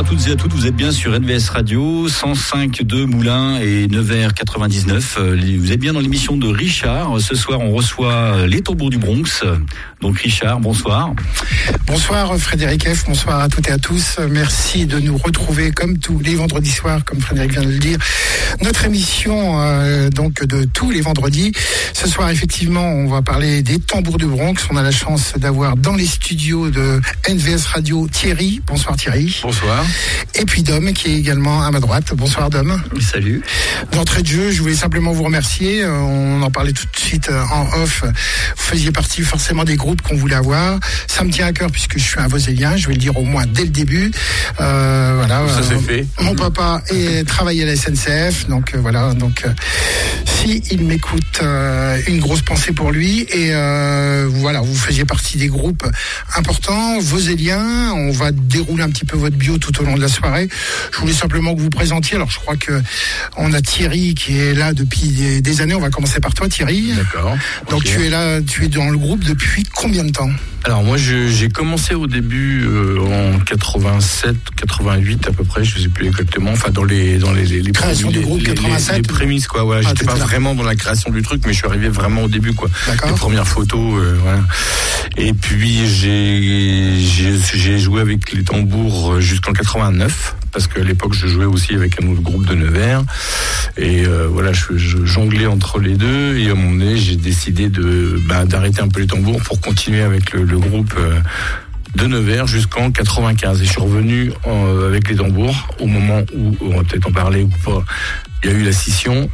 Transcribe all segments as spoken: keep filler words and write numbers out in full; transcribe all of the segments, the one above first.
toutes et à toutes, vous êtes bien sur N V S Radio, cent cinq virgule deux Moulins et Nevers quatre-vingt-dix-neuf. Vous êtes bien dans l'émission de Richard. Ce soir, on reçoit les tambours du Bronx. Donc Richard, bonsoir. Bonsoir Frédéric F, bonsoir à toutes et à tous. Merci de nous retrouver comme tous les vendredis soirs, comme Frédéric vient de le dire. Notre émission euh, donc de tous les vendredis. Ce soir, effectivement, on va parler des tambours du Bronx. On a la chance d'avoir dans les studios de N V S Radio Thierry. Bonsoir Thierry. Bonsoir. Et puis Dom qui est également à ma droite. Bonsoir Dom. Salut. D'entrée de jeu, je voulais simplement vous remercier. On en parlait tout de suite en off. Vous faisiez partie forcément des groupes qu'on voulait avoir. Ça me tient à cœur puisque je suis un Vosélien. Je vais le dire au moins dès le début. Euh, voilà. Ça euh, c'est fait. Mon papa est travaillé à la S N C F, donc euh, voilà. Donc euh, si il m'écoute, euh, une grosse pensée pour lui. Et euh, voilà, vous faisiez partie des groupes importants, Voséliens. On va dérouler un petit peu votre bio tout au long de la soirée. Je voulais simplement que vous vous présentiez. Alors je crois que on a Thierry qui est là depuis des, des années. On va commencer par toi, Thierry. D'accord. Donc okay. tu es là, tu es dans le groupe depuis combien de temps ? Alors moi je, j'ai commencé au début euh, en quatre-vingt-sept, quatre-vingt-huit à peu près, je sais plus exactement. Enfin dans les dans les les, les création prémices, du groupe les, quatre-vingt-sept. Les, les prémices quoi. Voilà, ah, j'étais pas là. Vraiment dans la création du truc, mais je suis arrivé vraiment au début quoi. D'accord. Les premières photos, euh, voilà. Et puis j'ai j'ai j'ai joué avec les tambours jusqu'en quatre-vingt-neuf. Parce qu'à l'époque, je jouais aussi avec un autre groupe de Nevers. Et euh, voilà, je, je jonglais entre les deux. Et à un moment donné, j'ai décidé de, bah, d'arrêter un peu les tambours pour continuer avec le, le groupe euh, de Nevers jusqu'en quatre-vingt-quinze. Et je suis revenu euh, avec les tambours au moment où, on va peut-être en parler ou pas, il y a eu la scission.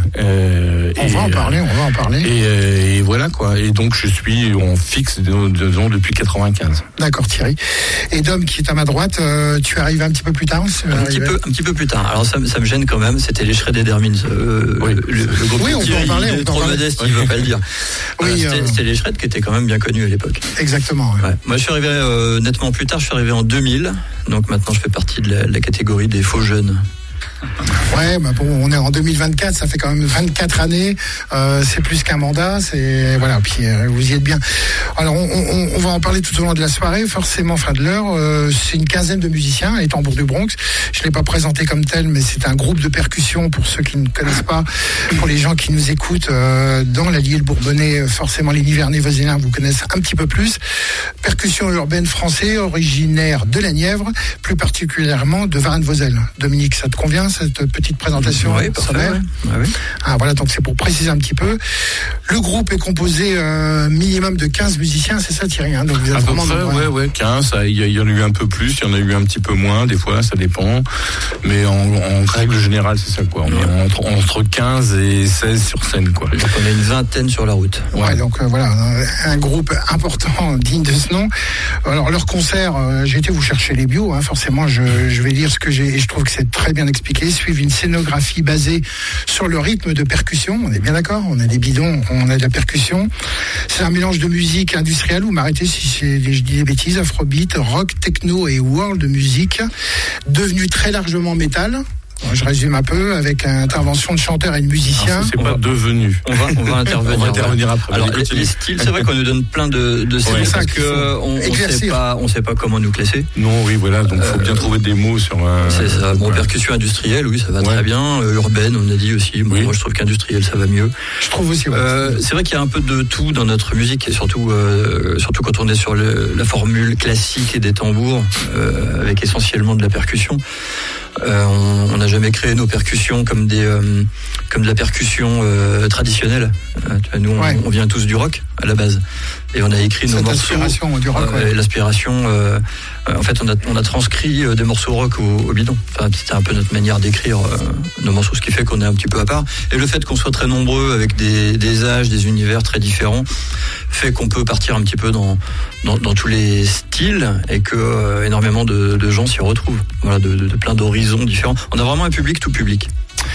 Euh, on et, va en parler, on va en parler. Et, euh, et voilà quoi. Et donc je suis en fixe disons, depuis quatre-vingt-quinze. D'accord Thierry. Et Dom qui est à ma droite, euh, tu es arrivé un petit peu plus tard. Un petit peu, un petit peu plus tard. Alors ça, ça me gêne quand même. C'était les Shredded Hermines. Euh, oui. Le, le groupe oui, on Thierry, peut en parler. Il est trop modeste, il ne veut pas le dire. Oui, euh, c'était, euh... c'était les Shred qui étaient quand même bien connus à l'époque. Exactement. Ouais. Ouais. Moi je suis arrivé euh, nettement plus tard. Je suis arrivé en deux mille. Donc maintenant je fais partie de la, la catégorie des faux jeunes. Ouais, bah bon, on est en deux mille vingt-quatre, ça fait quand même vingt-quatre années. Euh, c'est plus qu'un mandat, c'est voilà. Puis euh, vous y êtes bien. Alors, on, on, on va en parler tout au long de la soirée, forcément, fin de l'heure. Euh, c'est une quinzaine de musiciens, les Tambours du Bronx. Je l'ai pas présenté comme tel, mais c'est un groupe de percussion pour ceux qui ne connaissent pas, pour les gens qui nous écoutent euh, dans l'Allier le Bourbonnais. Forcément, les Nivernais voisins vous connaissent un petit peu plus. Percussion urbaine français, originaire de la Nièvre, plus particulièrement de Varennes-Vauzelles. Dominique, ça te convient cette petite présentation? Oui, parfait. Ouais. Ouais, ouais. Ah, voilà, donc c'est pour préciser un petit peu. Le groupe est composé euh, minimum de quinze musiciens, c'est ça Thierry hein? Donc vous êtes à vraiment peu près, ouais, ouais, quinze. Il y, y en a eu un peu plus, il y en a eu un petit peu moins, des fois, ça dépend. Mais en, en règle générale, c'est ça quoi. On ouais. est entre, entre quinze et seize sur scène quoi. Donc on a une vingtaine sur la route. Ouais, ouais donc euh, voilà, un groupe important, digne de ce nom. Alors leur concert, euh, j'ai été vous chercher les bios, hein, forcément, je, je vais lire ce que j'ai et je trouve que c'est très bien expliqué. Suivent une scénographie basée sur le rythme de percussion. On est bien d'accord. On a des bidons, on a de la percussion. C'est un mélange de musique industrielle. Vous m'arrêtez si c'est, je dis des bêtises. Afrobeat, rock, techno et world music, devenu très largement métal. Je résume un peu avec intervention de chanteurs et de musiciens. Alors, c'est pas va, devenu. On va, on va intervenir. on va intervenir après. Alors les, les styles, c'est vrai qu'on nous donne plein de, de styles ouais, parce que on, on sait pas, on sait pas comment nous classer. Non, oui, voilà. Donc, faut euh, bien trouver des mots sur. Un, c'est ça. Bon, voilà. Percussion industrielle, oui, ça va ouais. très bien. Euh, urbaine, on a dit aussi. Bon, oui. Moi, je trouve qu'industrielle, ça va mieux. Je trouve aussi. Ouais. Euh, c'est vrai qu'il y a un peu de tout dans notre musique et surtout, euh, surtout quand on est sur le, la formule classique et des tambours, euh, avec essentiellement de la percussion. Euh, on n'a jamais créé nos percussions comme des euh, comme de la percussion euh, traditionnelle. Euh, tu vois, nous, on, ouais. on vient tous du rock à la base, et on a écrit Cette nos morceaux. L'aspiration du rock. Euh, ouais. L'aspiration. Euh, en fait, on a on a transcrit des morceaux rock au, au bidon. Enfin, c'était un peu notre manière d'écrire euh, nos morceaux, ce qui fait qu'on est un petit peu à part. Et le fait qu'on soit très nombreux avec des des âges, des univers très différents, fait qu'on peut partir un petit peu dans dans, dans tous les styles et que euh, énormément de, de gens s'y retrouvent. Voilà, de, de, de plein d'horizons différents. On a vraiment un public tout public.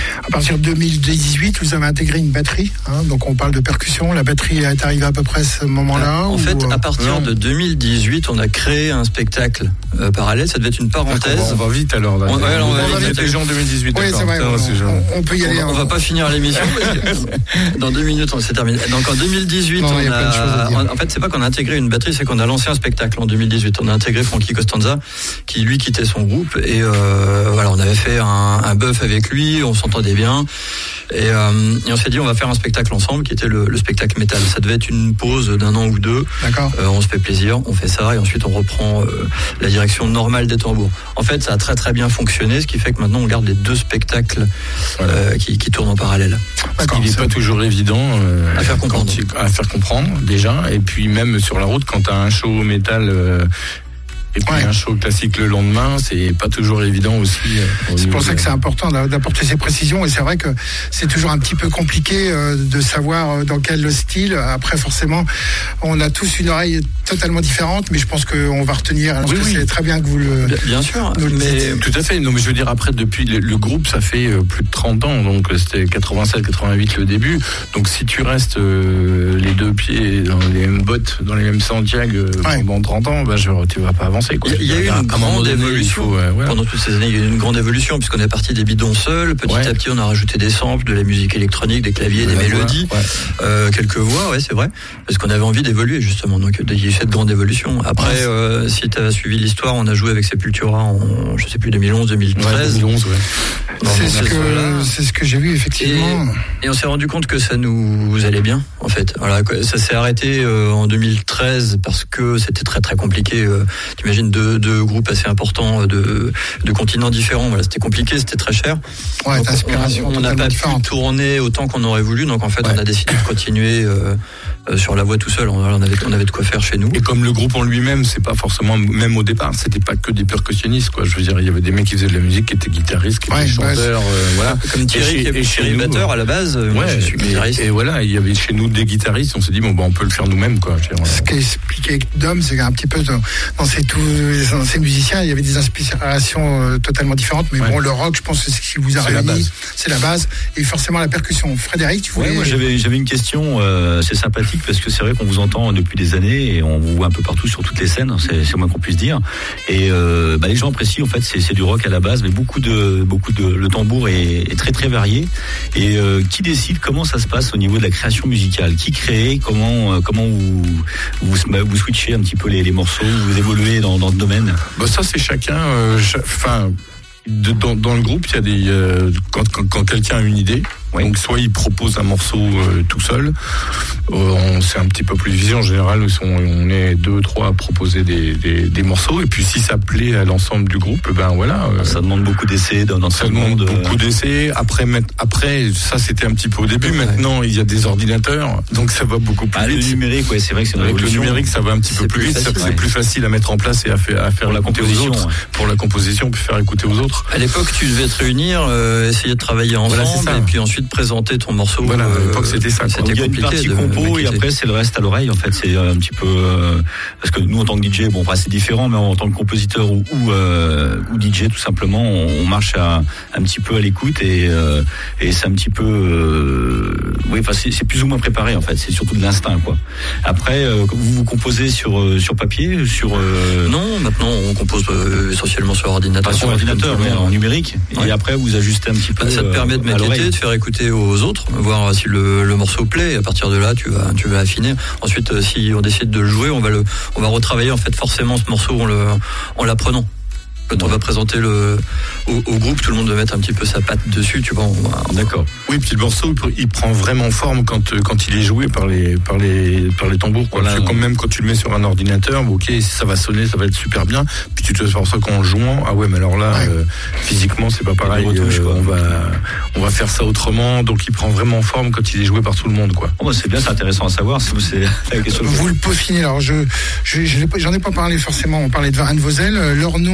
À partir de deux mille dix-huit, vous avez intégré une batterie. Hein, donc on parle de percussion. La batterie est arrivée à peu près à ce moment-là. En ou... fait, à partir non. de deux mille dix-huit, on a créé un spectacle euh, parallèle. Ça devait être une parenthèse. On va, on va vite alors. Là. On, ouais, alors, on va on vite. était déjà en deux mille dix-huit. Oui, c'est vrai. Putain, On, c'est on, on peut y aller. On, on hein. va pas finir l'émission parce que dans deux minutes, on s'est terminé. Donc en deux mille dix-huit, non, on y a a, plein de choses à dire. en, en fait, c'est pas qu'on a intégré une batterie, c'est qu'on a lancé un spectacle en deux mille dix-huit. On a intégré Frankie Costanza, qui lui quittait son groupe, et euh, voilà, on avait fait un, un bœuf avec lui, on s'entendait bien, et, euh, et on s'est dit on va faire un spectacle ensemble, qui était le, le spectacle métal. Ça devait être une pause d'un an ou deux. D'accord. Euh, on se fait plaisir, on fait ça, et ensuite on reprend euh, la direction normale des tambours. En fait, ça a très très bien fonctionné, ce qui fait que maintenant on garde les deux spectacles Voilà. euh, qui, qui tournent en parallèle. Parce qu'il n'est pas toujours évident euh, À faire comprendre. quand tu- à faire comprendre déjà, et puis même sur la route quand tu as un show métal euh, et puis Ouais. un show classique le lendemain, c'est pas toujours évident aussi. euh, au C'est niveau pour ça de- que c'est important d'a- d'apporter ces précisions, et c'est vrai que c'est toujours un petit peu compliqué euh, de savoir euh, dans quel style. Après, forcément, on a tous une oreille totalement différente, mais je pense qu'on va retenir. Alors Oui, que oui. c'est très bien que vous le. Bien, bien sûr, Nous le mais Tout à fait. Non, mais je veux dire, après, depuis le, le groupe, ça fait euh, plus de trente ans. Donc, euh, c'était quatre-vingt-sept quatre-vingt-huit le début. Donc, si tu restes euh, les deux pieds dans les mêmes bottes, dans les mêmes Santiago euh, Ouais. pendant trente ans, bah, je, tu vas pas avancer. Quoi. il y a eu À un une moment grande donné, il évolution. faut, euh, voilà. Pendant toutes ces années, il y a eu une grande évolution, puisqu'on est parti des bidons seuls. Petit Ouais. à petit, on a rajouté des samples, de la musique électronique, des claviers, des La voix, mélodies, ouais. euh, quelques voix, ouais, c'est vrai. Parce qu'on avait envie d'évoluer, justement. Donc, il y a eu cette grande évolution. Après, Ouais. euh, si tu as suivi l'histoire, on a joué avec Sepultura en, je sais plus, deux mille onze, deux mille Ouais, treize. deux mille onze, ouais. Dans- C'est dans ce cette que zone-là. c'est ce que j'ai vu effectivement. Et on s'est rendu compte que ça nous allait bien, en fait. Voilà, quoi. Ça s'est arrêté euh, en deux mille treize parce que c'était très très compliqué. Euh, T'imagines deux, deux groupes assez importants de, de continents différents. Voilà, c'était compliqué, c'était très cher. Ouais, Donc, d'inspiration on- on n'a totalement pas pu différente. tourner autant qu'on aurait voulu. Donc en fait, Ouais. on a décidé de continuer euh, euh, sur la voie tout seul. On, on avait on avait de quoi faire chez nous. Et comme le groupe en lui-même, c'est pas forcément, même au départ, c'était pas que des percussionnistes, quoi. Je veux dire, il y avait des mecs qui faisaient de la musique, qui étaient guitaristes, qui Ouais, étaient ouais, chanteurs, euh, voilà. Comme Thierry, Et chez- qui est et chez Thierry nous, batteur à la base. euh, moi, Ouais, je suis guitariste. et, et voilà, il y avait chez nous des guitaristes, on s'est dit, bon, bah, on peut le faire nous-mêmes, quoi. Je veux dire, Ce qu'expliquait Dom, c'est qu'un petit peu dans, dans, ces, tous, dans ces musiciens, il y avait des inspirations euh, totalement différentes. Mais Ouais. bon, le rock, je pense que c'est ce qui vous a C'est la réuni. base. C'est la base. Et forcément la percussion. Frédéric, tu voulais. Ouais, moi j'avais j'avais une question, euh, c'est sympathique parce que c'est vrai qu'on vous entend depuis des années et on vous voit un peu partout sur toutes les scènes, c'est c'est le moins qu'on puisse dire. Et euh, bah, les gens apprécient en fait, c'est c'est du rock à la base, mais beaucoup de beaucoup de le tambour est, est très très varié. Et euh, qui décide comment ça se passe au niveau de la création musicale? Qui crée? Comment euh, comment vous vous, bah, vous switchez un petit peu les, les morceaux, vous évoluez dans dans ce domaine? Bah, ça, c'est chacun, euh, cha- enfin, de- dans, dans le groupe, il y a des, euh, quand, quand, quand quelqu'un a une idée, Oui. donc soit il propose un morceau euh, tout seul, euh, on c'est un petit peu plus difficile en général, ils sont- on est deux, trois à proposer des, des, des morceaux, et puis si ça plaît à l'ensemble du groupe, ben voilà. euh, Ça demande beaucoup d'essais dans, dans ça ce demande monde. beaucoup d'essais. Après, met- après, ça c'était un petit peu au début. Ouais. Maintenant, il y a des ordinateurs, donc ça va beaucoup plus Ah, le vite. numérique, ouais, c'est vrai que c'est une Avec le révolution. numérique, ça va un petit peu C'est plus plus vite. facile, c'est ouais. plus facile à mettre en place et à faire, à faire Pour la écouter aux composition, autres. ouais. Pour la composition, puis faire écouter aux autres. À l'époque, tu devais te réunir, euh, essayer de travailler ensemble, Voilà, c'est ça. et puis ensuite présenter ton morceau. Voilà, à euh, l'époque, c'était ça, quoi. C'était Il y a une compliqué partie de compo et maqueter. après c'est le reste à l'oreille en fait, c'est un petit peu euh, parce que nous en tant que D J, bon, enfin, c'est différent, mais en tant que compositeur ou ou, euh, ou D J tout simplement, on, on marche à, un petit peu à l'écoute et euh, et c'est un petit peu euh, oui, enfin c'est, c'est plus ou moins préparé en fait, c'est surtout de l'instinct quoi. Après euh, vous vous composez sur euh, sur papier, sur euh, Non, maintenant on compose euh, essentiellement sur ordinateur. pas sur ordinateur, Comme tout mais le monde. en numérique. Ouais. Et après vous ajustez un petit peu. Bah, ça te euh, permet de à l'oreille. maqueter, de faire écouter aux autres, voir si le, le morceau plaît. Et à partir de là, tu vas, tu vas affiner. Ensuite, euh, si on décide de le jouer, on va le, on va retravailler en fait forcément ce morceau en le, en l'apprenant. Quand on va présenter le, au, au groupe, tout le monde va mettre un petit peu sa patte dessus, tu vois. On va, on va- D'accord. Oui, puis le morceau, il pr- il prend vraiment forme quand, euh, quand il est joué par les, par les, par les tambours, quoi. Voilà. Parce que quand même, quand tu le mets sur un ordinateur, ok, ça va sonner, ça va être super bien. Puis tu te fais ça qu'en jouant, ah ouais, mais alors là, Ouais. euh, physiquement, c'est pas pareil. Il y a des retouches, euh, quoi. on va, on va faire ça autrement. Donc il prend vraiment forme quand il est joué par tout le monde, quoi. Oh, bah, c'est bien, c'est intéressant à savoir. C'est, c'est la question. Vous le peaufinez. Alors, je, je, je l'ai pas- j'en ai pas parlé forcément. On parlait de Varenne Vosel. Euh, Leur nom, pour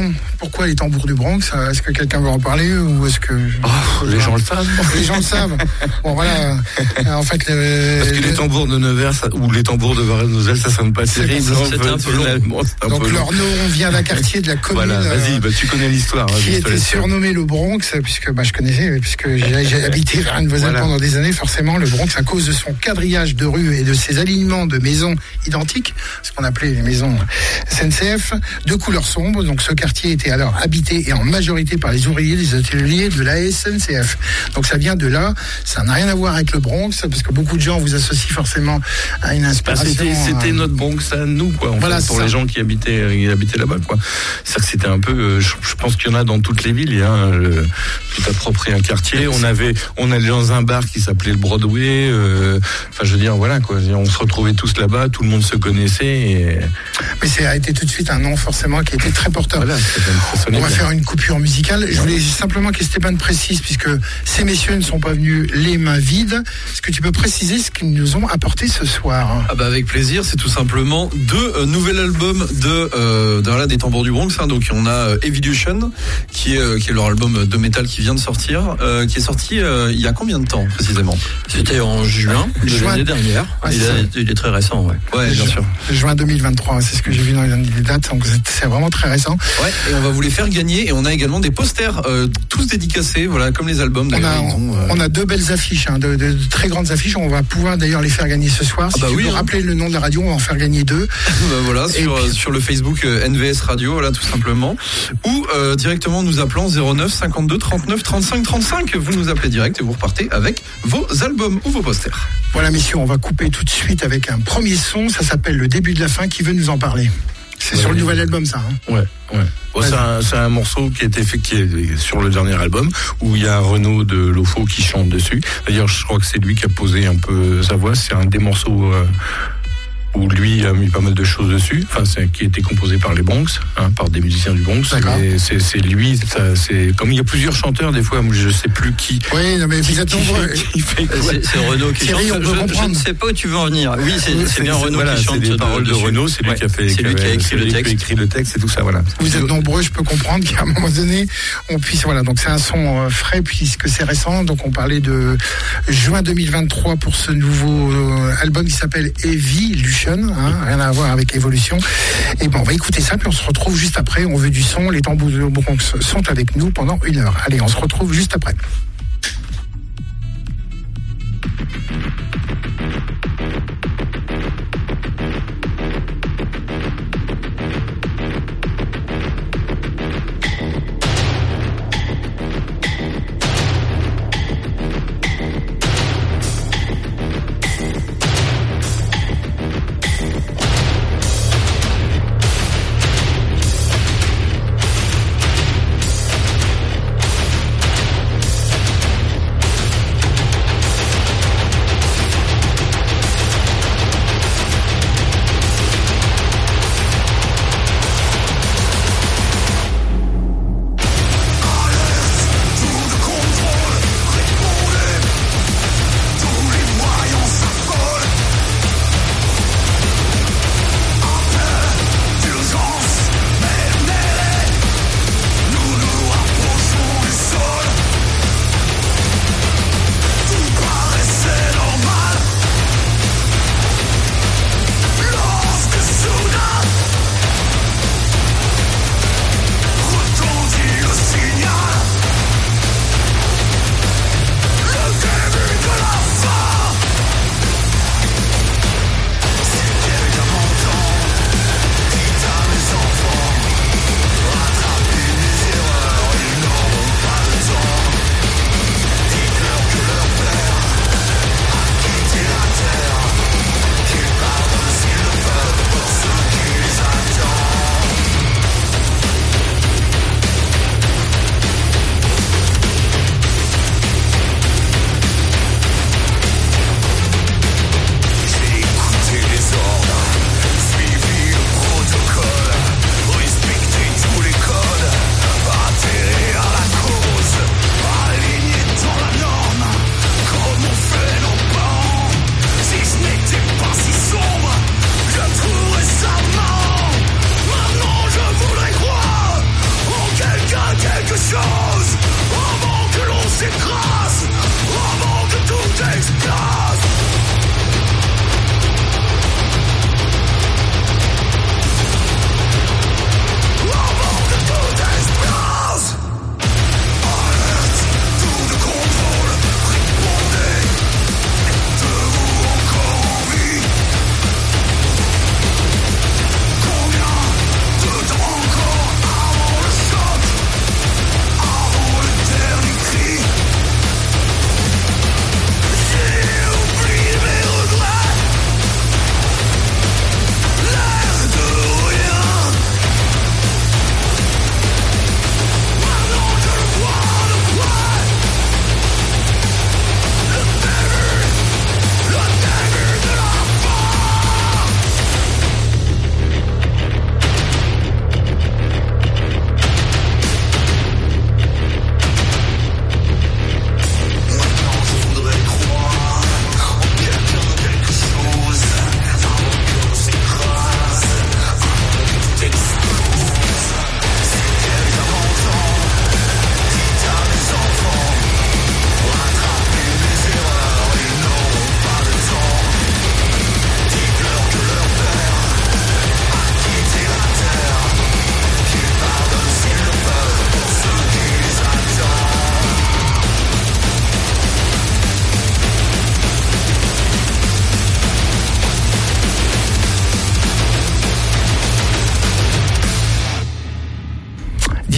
pourquoi les tambours du Bronx? Est-ce que quelqu'un veut en parler ou est-ce que oh, les gens le savent? Les gens le savent. Bon voilà. En fait, le, parce que le, les tambours de Nevers ça, ou les tambours de Varennes-Moselle, ça sonne pas terrible. C'est un peu long. Donc leur nom vient d'un quartier de la commune. Voilà, vas-y, bah, tu connais l'histoire. Qui hein, était surnommé le Bronx, puisque bah, je connaissais, puisque j'ai, j'ai habité Varennes-Moselle voilà. pendant des années. Forcément, le Bronx, à cause de son quadrillage de rues et de ses alignements de maisons identiques, ce qu'on appelait les maisons S N C F, de couleur sombre. Donc ce quartier était alors habité et en majorité par les ouvriers des ateliers de la S N C F. Donc ça vient de là. Ça n'a rien à voir avec le Bronx, parce que beaucoup de gens vous associent forcément à une inspiration. Bah, c'était, c'était notre Bronx à nous, quoi. En voilà, fait, pour ça. les gens qui habitaient, qui habitaient là-bas, quoi. C'est-à-dire que c'était un peu. Euh, je, je pense qu'il y en a dans toutes les villes. Il y a un, le, tout approprié un quartier. On avait, on allait dans un bar qui s'appelait le Broadway. Euh, enfin, je veux dire, voilà, quoi. On se retrouvait tous là-bas. Tout le monde se connaissait. Et... Mais ça a été tout de suite un nom forcément qui a été très porteur. Voilà, on va bien. faire une coupure musicale. Je voulais simplement que Stéphane précise, puisque ces messieurs ne sont pas venus les mains vides. Est-ce que tu peux préciser ce qu'ils nous ont apporté ce soir? Ah bah avec plaisir. C'est tout simplement deux euh, nouveaux albums de euh, d'un là des Tambours du Bronx. Hein. Donc on a euh, Evolution, qui est euh, qui est leur album de métal qui vient de sortir, euh, qui est sorti euh, il y a combien de temps précisément? C'était en juin de juin. l'année dernière. Ah, il, est, il est très récent, ouais. Ouais, bien sûr. Juin deux mille vingt-trois, c'est ce que j'ai vu dans les dates. Donc c'est vraiment très récent. Ouais. Et on va vous les faire gagner. Et on a également des posters, euh, tous dédicacés, voilà, comme les albums. On a, ont, euh... on a deux belles affiches, hein, de, de, de très grandes affiches. On va pouvoir d'ailleurs les faire gagner ce soir. Si ah bah tu oui, peux hein. rappeler le nom de la radio, on va en faire gagner deux. bah voilà, sur, puis... sur le Facebook euh, N V S Radio, voilà, tout simplement. Ou euh, directement nous appelant zéro neuf cinquante-deux trente-neuf trente-cinq trente-cinq. Vous nous appelez direct et vous repartez avec vos albums ou vos posters. Voilà, messieurs, on va couper tout de suite avec un premier son. Ça s'appelle Le début de la fin. Qui veut nous en parler? C'est ouais, sur le nouvel album, ça. Hein ouais, ouais. Bon, c'est, un, c'est un morceau qui est effectué sur le dernier album, où il y a Renaud de Lofo qui chante dessus. D'ailleurs, je crois que c'est lui qui a posé un peu sa voix. C'est un des morceaux euh, où lui a mis pas mal de choses dessus. Enfin, c'est qui a été composé par les Bronx, hein, par des musiciens du Bronx. Et c'est, c'est lui. Ça, c'est comme il y a plusieurs chanteurs, des fois, je sais plus qui. Oui, non, mais vous êtes nombreux. C'est, c'est Renaud qui Thierry, chante. On peut je, comprendre. je ne sais pas où tu veux en venir. Oui, c'est, c'est, c'est bien Renaud voilà, qui chante. C'est les paroles de, de Renaud. C'est lui ouais, qui a fait. C'est lui qui a écrit le texte. écrit le texte et tout ça. Voilà. Vous êtes nombreux. Je peux comprendre qu'à un moment donné, on puisse. Voilà. Donc c'est un son frais puisque c'est récent. Donc on parlait de juin deux mille vingt-trois pour ce nouveau album qui s'appelle Evolution. Hein, rien à voir avec Évolution. Et bon, on va écouter ça, puis on se retrouve juste après. On veut du son. Les Tambours du Bronx sont avec nous pendant une heure. Allez, on se retrouve juste après.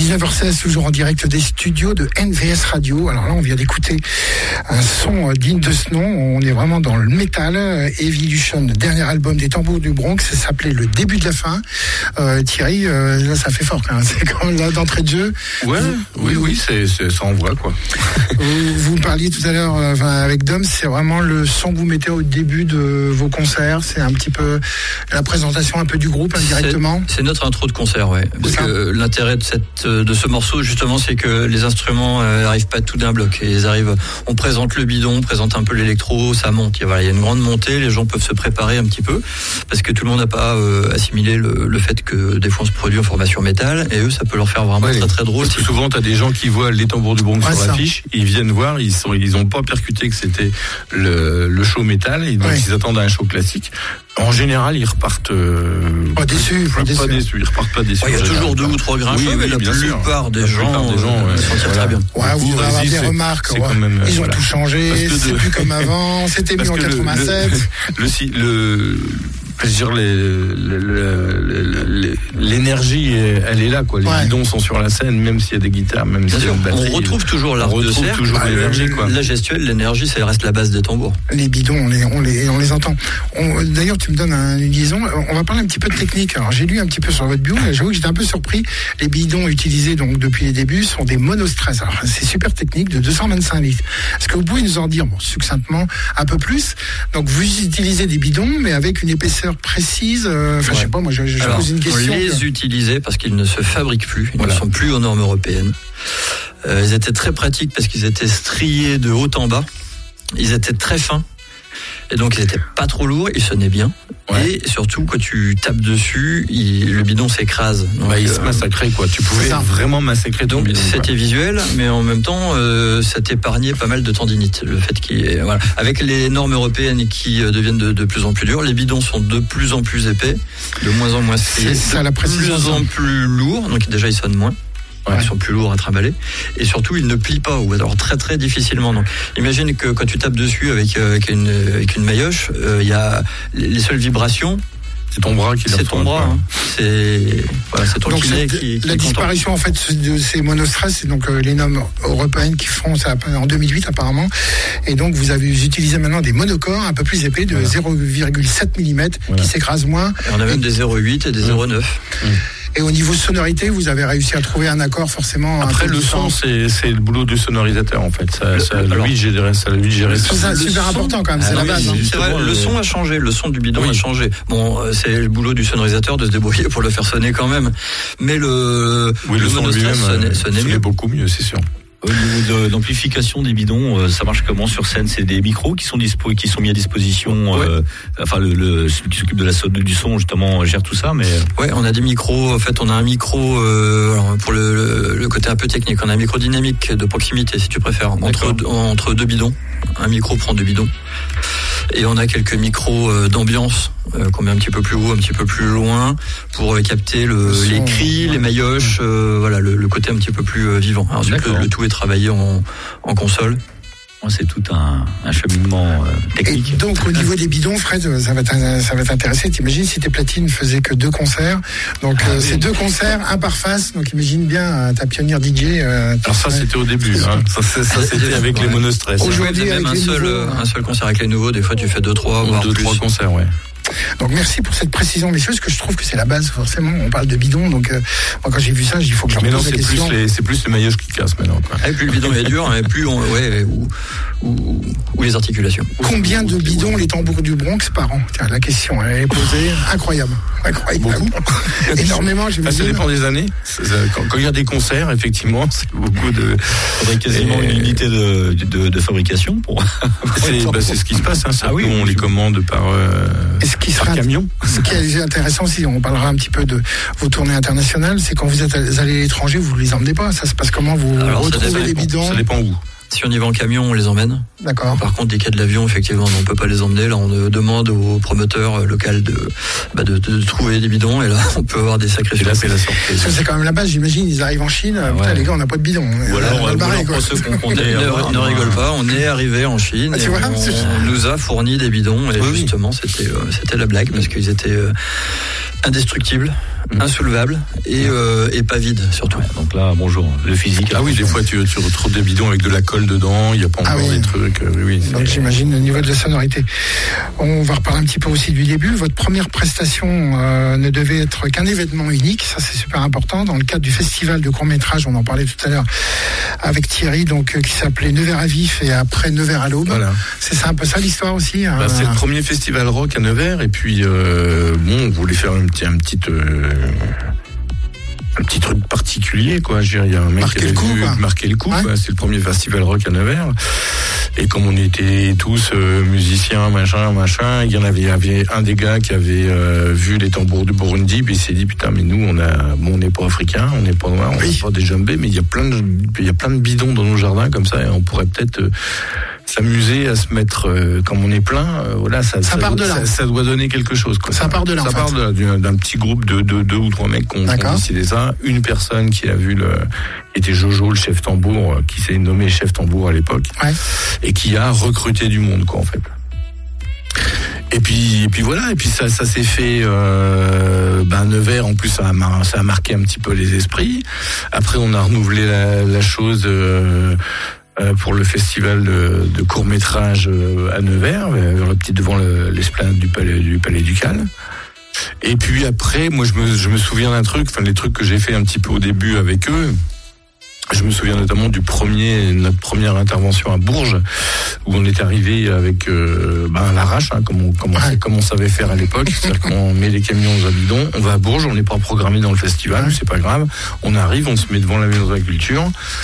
dix-neuf heures seize, toujours en direct des studios de N V S Radio. Alors là, on vient d'écouter un son digne de ce nom. On est vraiment dans le métal. Evolution, dernier album des Tambours du Bronx, ça s'appelait Le Début de la Fin. Euh, Thierry, euh, là, ça fait fort quand même. C'est quand même là d'entrée de jeu. Ouais, vous, oui, oui, c'est, c'est, ça envoie quoi. Vous, vous me parliez tout à l'heure euh, avec Dom, c'est vraiment le son que vous mettez au début de vos concerts. C'est un petit peu la présentation un peu du groupe indirectement. C'est, c'est notre intro de concert, ouais. Parce que l'intérêt de cette de ce morceau justement, c'est que les instruments n'arrivent euh, pas tout d'un bloc. Et ils arrivent. On présente le bidon, on présente un peu l'électro, ça monte. Il y a, voilà, il y a une grande montée. Les gens peuvent se préparer un petit peu parce que tout le monde n'a pas euh, assimilé le, le fait que des fois on se produit en formation métal et eux ça peut leur faire vraiment ouais, très très drôle. Parce que souvent t'as des gens qui voient les Tambours du Bronx ouais, sur l'affiche, ils viennent voir, ils sont ils ont pas percuté que c'était le, le show métal et donc ouais. ils attendent à un show classique. En général, ils repartent euh, pas déçus, pas, pas déçus. Ils repartent pas déçus. Il ouais, y a toujours deux ou trois grincheux, oui, mais oui, la plupart des gens, plupart des gens euh, s'en tirent voilà. très bien. Ouais, vous allez avoir des c'est, remarques. C'est ouais. même, ils voilà. ont tout changé. C'est de... plus comme avant. C'était mis en quatre-vingt-sept. Le, le, le je veux dire, les, les, les, l'énergie, elle est là, quoi. Les ouais. bidons sont sur la scène, même s'il y a des guitares, même s'il y a une batterie. On retrouve toujours l'art de cercle, toujours bah, l'énergie, quoi. La gestuelle, l'énergie, ça reste la base des tambours. Les bidons, on les, on les, on les entend. On, d'ailleurs, tu me donnes un, une liaison. On va parler un petit peu de technique. Alors, j'ai lu un petit peu sur votre bio. J'avoue que j'étais un peu surpris. Les bidons utilisés, donc, depuis les débuts sont des monostress. Alors, c'est super technique, de deux cent vingt-cinq litres. Est-ce que vous pouvez nous en dire, bon, succinctement, un peu plus? Donc, vous utilisez des bidons, mais avec une épaisseur précise, euh, enfin ouais. je sais pas, moi je, je Alors, pose une question. On les que... utilisait parce qu'ils ne se fabriquent plus, ils voilà. ne sont plus aux normes européennes. Euh, ils étaient très pratiques parce qu'ils étaient striés de haut en bas, ils étaient très fins. Et donc ils étaient pas trop lourds, ils sonnaient bien. Ouais. Et surtout quand tu tapes dessus, il, le bidon s'écrase. Donc, bah, il euh, se massacrait quoi. Tu pouvais vraiment massacrer ton donc, bidon. C'était quoi. visuel, mais en même temps, euh, ça t'épargnait pas mal de tendinite. Le fait qu'il est, voilà. Avec les normes européennes qui euh, deviennent de, de plus en plus dures, les bidons sont de plus en plus épais, de moins en moins striés, c'est ça, de la précision. plus en plus lourds. Donc déjà ils sonnent moins. Ouais. Ils sont plus lourds à trimballer et surtout ils ne plient pas ou alors très très difficilement. Donc imagine que quand tu tapes dessus avec, euh, avec, une, avec une maillotche, il euh, y a les seules vibrations. C'est ton bras qui C'est ton bras. Hein. C'est, voilà, c'est ton donc kiné c'est, qui, qui la disparition content. En fait de ces monostress, c'est donc euh, les normes européennes qui feront ça en deux mille huit apparemment. Et donc vous avez vous utilisez maintenant des monocorps un peu plus épais de voilà. zéro virgule sept millimètres voilà. qui s'écrasent moins. Et on a même et... des zéro virgule huit et des zéro virgule neuf. Mmh. Et au niveau sonorité, vous avez réussi à trouver un accord forcément. Après, le son, c'est, c'est le boulot du sonorisateur en fait. Ça, le, ça, alors, lui, j'ai ça lui gérer. C'est ça, super son, important quand même. C'est ah, la base. Oui, c'est vrai, le son a changé, le son du bidon oui. a changé. Bon, c'est le boulot du sonorisateur de se débrouiller pour le faire sonner quand même. Mais le, oui, le, le son lui-même sonnait, sonnait mieux. beaucoup mieux, c'est sûr. Au niveau de l'amplification des bidons, ça marche comment sur scène? C'est des micros qui sont dispo, qui sont mis à disposition. Ouais. Euh, enfin, le, le celui qui s'occupe de la sonde du son justement gère tout ça, mais ouais, on a des micros. En fait, on a un micro euh, alors pour le, le, le côté un peu technique. On a un micro dynamique de proximité, si tu préfères, entre entre deux bidons. Un micro prend deux bidons. Et on a quelques micros euh, d'ambiance euh, qu'on met un petit peu plus haut, un petit peu plus loin pour euh, capter le, son, les cris, ouais. les maillotches, euh, voilà le, le côté un petit peu plus euh, vivant. Alors, ensuite, le, le tout est travaillé en, en console. C'est tout un, un cheminement euh, technique. Et donc au niveau des bidons, Fred, ça va ça va t'intéresser. T'imagines si tes platines faisaient que deux concerts, donc ah, euh, oui. c'est deux concerts, un par face. Donc imagine bien euh, ta pionnière D J. Euh, Alors ça c'était au début, hein. ça, ça, ça c'était avec ouais. les monostress. Aujourd'hui, même un seul, nouveaux, un seul concert avec les nouveaux. Des fois tu fais deux, trois, voire deux, plus. trois concerts, ouais. Donc merci pour cette précision, messieurs, parce que je trouve que c'est la base, forcément. On parle de bidon, donc euh, moi quand j'ai vu ça, il faut que je mais repose non, la c'est question. Plus les, c'est plus le maillage qui casse maintenant. Quoi. Et plus le bidon est dur, et plus on, ouais, ou, ou, ou les articulations. Combien de bidons les Tambours du Bronx par an? Tiens, la question elle est posée. Incroyable. Incroyable. Beaucoup. Énormément, j'imagine. Ça dépend des années. Quand, quand il y a des concerts, effectivement, c'est beaucoup de. Il faudrait quasiment et... une unité de, de, de fabrication pour. c'est, bah, c'est ce qui se passe. Hein, ah oui, on les commande par, euh, ce qui par sera camion. Ce qui est intéressant, si on parlera un petit peu de vos tournées internationales, c'est quand vous êtes allés à l'étranger, vous ne les emmenez pas. Ça se passe comment? Vous Alors, retrouvez les bidons? Ça dépend où. Si on y va en camion, on les emmène. D'accord. Par contre, des cas de l'avion, effectivement, on ne peut pas les emmener. Là, on demande au promoteur local de, bah de, de trouver des bidons. Et là, on peut avoir des sacrés surprises. C'est la surprise. C'est quand même la base, j'imagine. Ils arrivent en Chine. Ah, putain, ouais. Les gars, on n'a pas de bidon. Voilà, on, on, barré, quoi. On ne, ne rigole pas. On est arrivé en Chine. Ah, et vois, on, on nous a fourni des bidons. Et oui, justement, c'était, euh, c'était la blague parce qu'ils étaient euh, indestructible, mmh. insoulevable et, euh, et pas vide surtout. Ouais, donc là, bonjour, le physique. Ah oui, des fois tu, tu retrouves des bidons avec de la colle dedans, il n'y a pas encore ah oui. des trucs. Euh, oui, donc j'imagine le niveau de la sonorité. On va reparler un petit peu aussi du début. Votre première prestation euh, ne devait être qu'un événement unique, ça c'est super important, dans le cadre du festival de court-métrage, on en parlait tout à l'heure avec Thierry, donc euh, qui s'appelait Nevers à vif et après Nevers à l'aube. Voilà. C'est ça un peu ça l'histoire aussi hein. Bah, c'est le premier festival rock à Nevers et puis euh, bon, on voulait faire un petit, un petit, euh, un petit truc particulier quoi. Je veux dire, il y a un mec marquer qui avait le coup, vu, quoi. marquer le coup. Ouais. Quoi. C'est le premier festival rock à Nevers. Et comme on était tous euh, musiciens, machin, machin, il y en avait, il y avait un des gars qui avait euh, vu les tambours du Burundi, puis il s'est dit putain, mais nous, on a, bon, on n'est pas africains, on n'est pas noirs, on n'est oui. pas des jambés, mais il y a plein de, il y a plein de bidons dans nos jardins comme ça, et on pourrait peut-être euh, s'amuser à se mettre euh, comme on est plein. Euh, voilà, ça, ça, ça, part doit, de là. Ça, ça doit donner quelque chose. Quoi. Ça, ça part de là. Ça part de, d'un, d'un petit groupe de, de deux ou trois mecs qui ont décidé ça. Une personne qui a vu le, était Jojo, le chef tambour, qui s'est nommé chef tambour à l'époque, ouais. et qui a recruté du monde, quoi, en fait. Et puis, et puis voilà, et puis ça, ça s'est fait. Euh, ben Nevers, en plus, ça a, ça a marqué un petit peu les esprits. Après, on a renouvelé la, la chose. Euh, pour le festival de, de court-métrage à Nevers, vers le petit, devant le, l'esplanade du palais, du palais Ducal. Et puis après, moi je me, je me souviens d'un truc, enfin les trucs que j'ai fait un petit peu au début avec eux. Je me souviens notamment du premier, notre première intervention à Bourges, où on est arrivé avec euh, ben, à l'arrache, hein, comme, on, comme, on, comme on savait faire à l'époque. C'est-à-dire qu'on met les camions aux bidons, on va à Bourges, on n'est pas programmé dans le festival, c'est pas grave. On arrive, on se met devant la maison de la culture.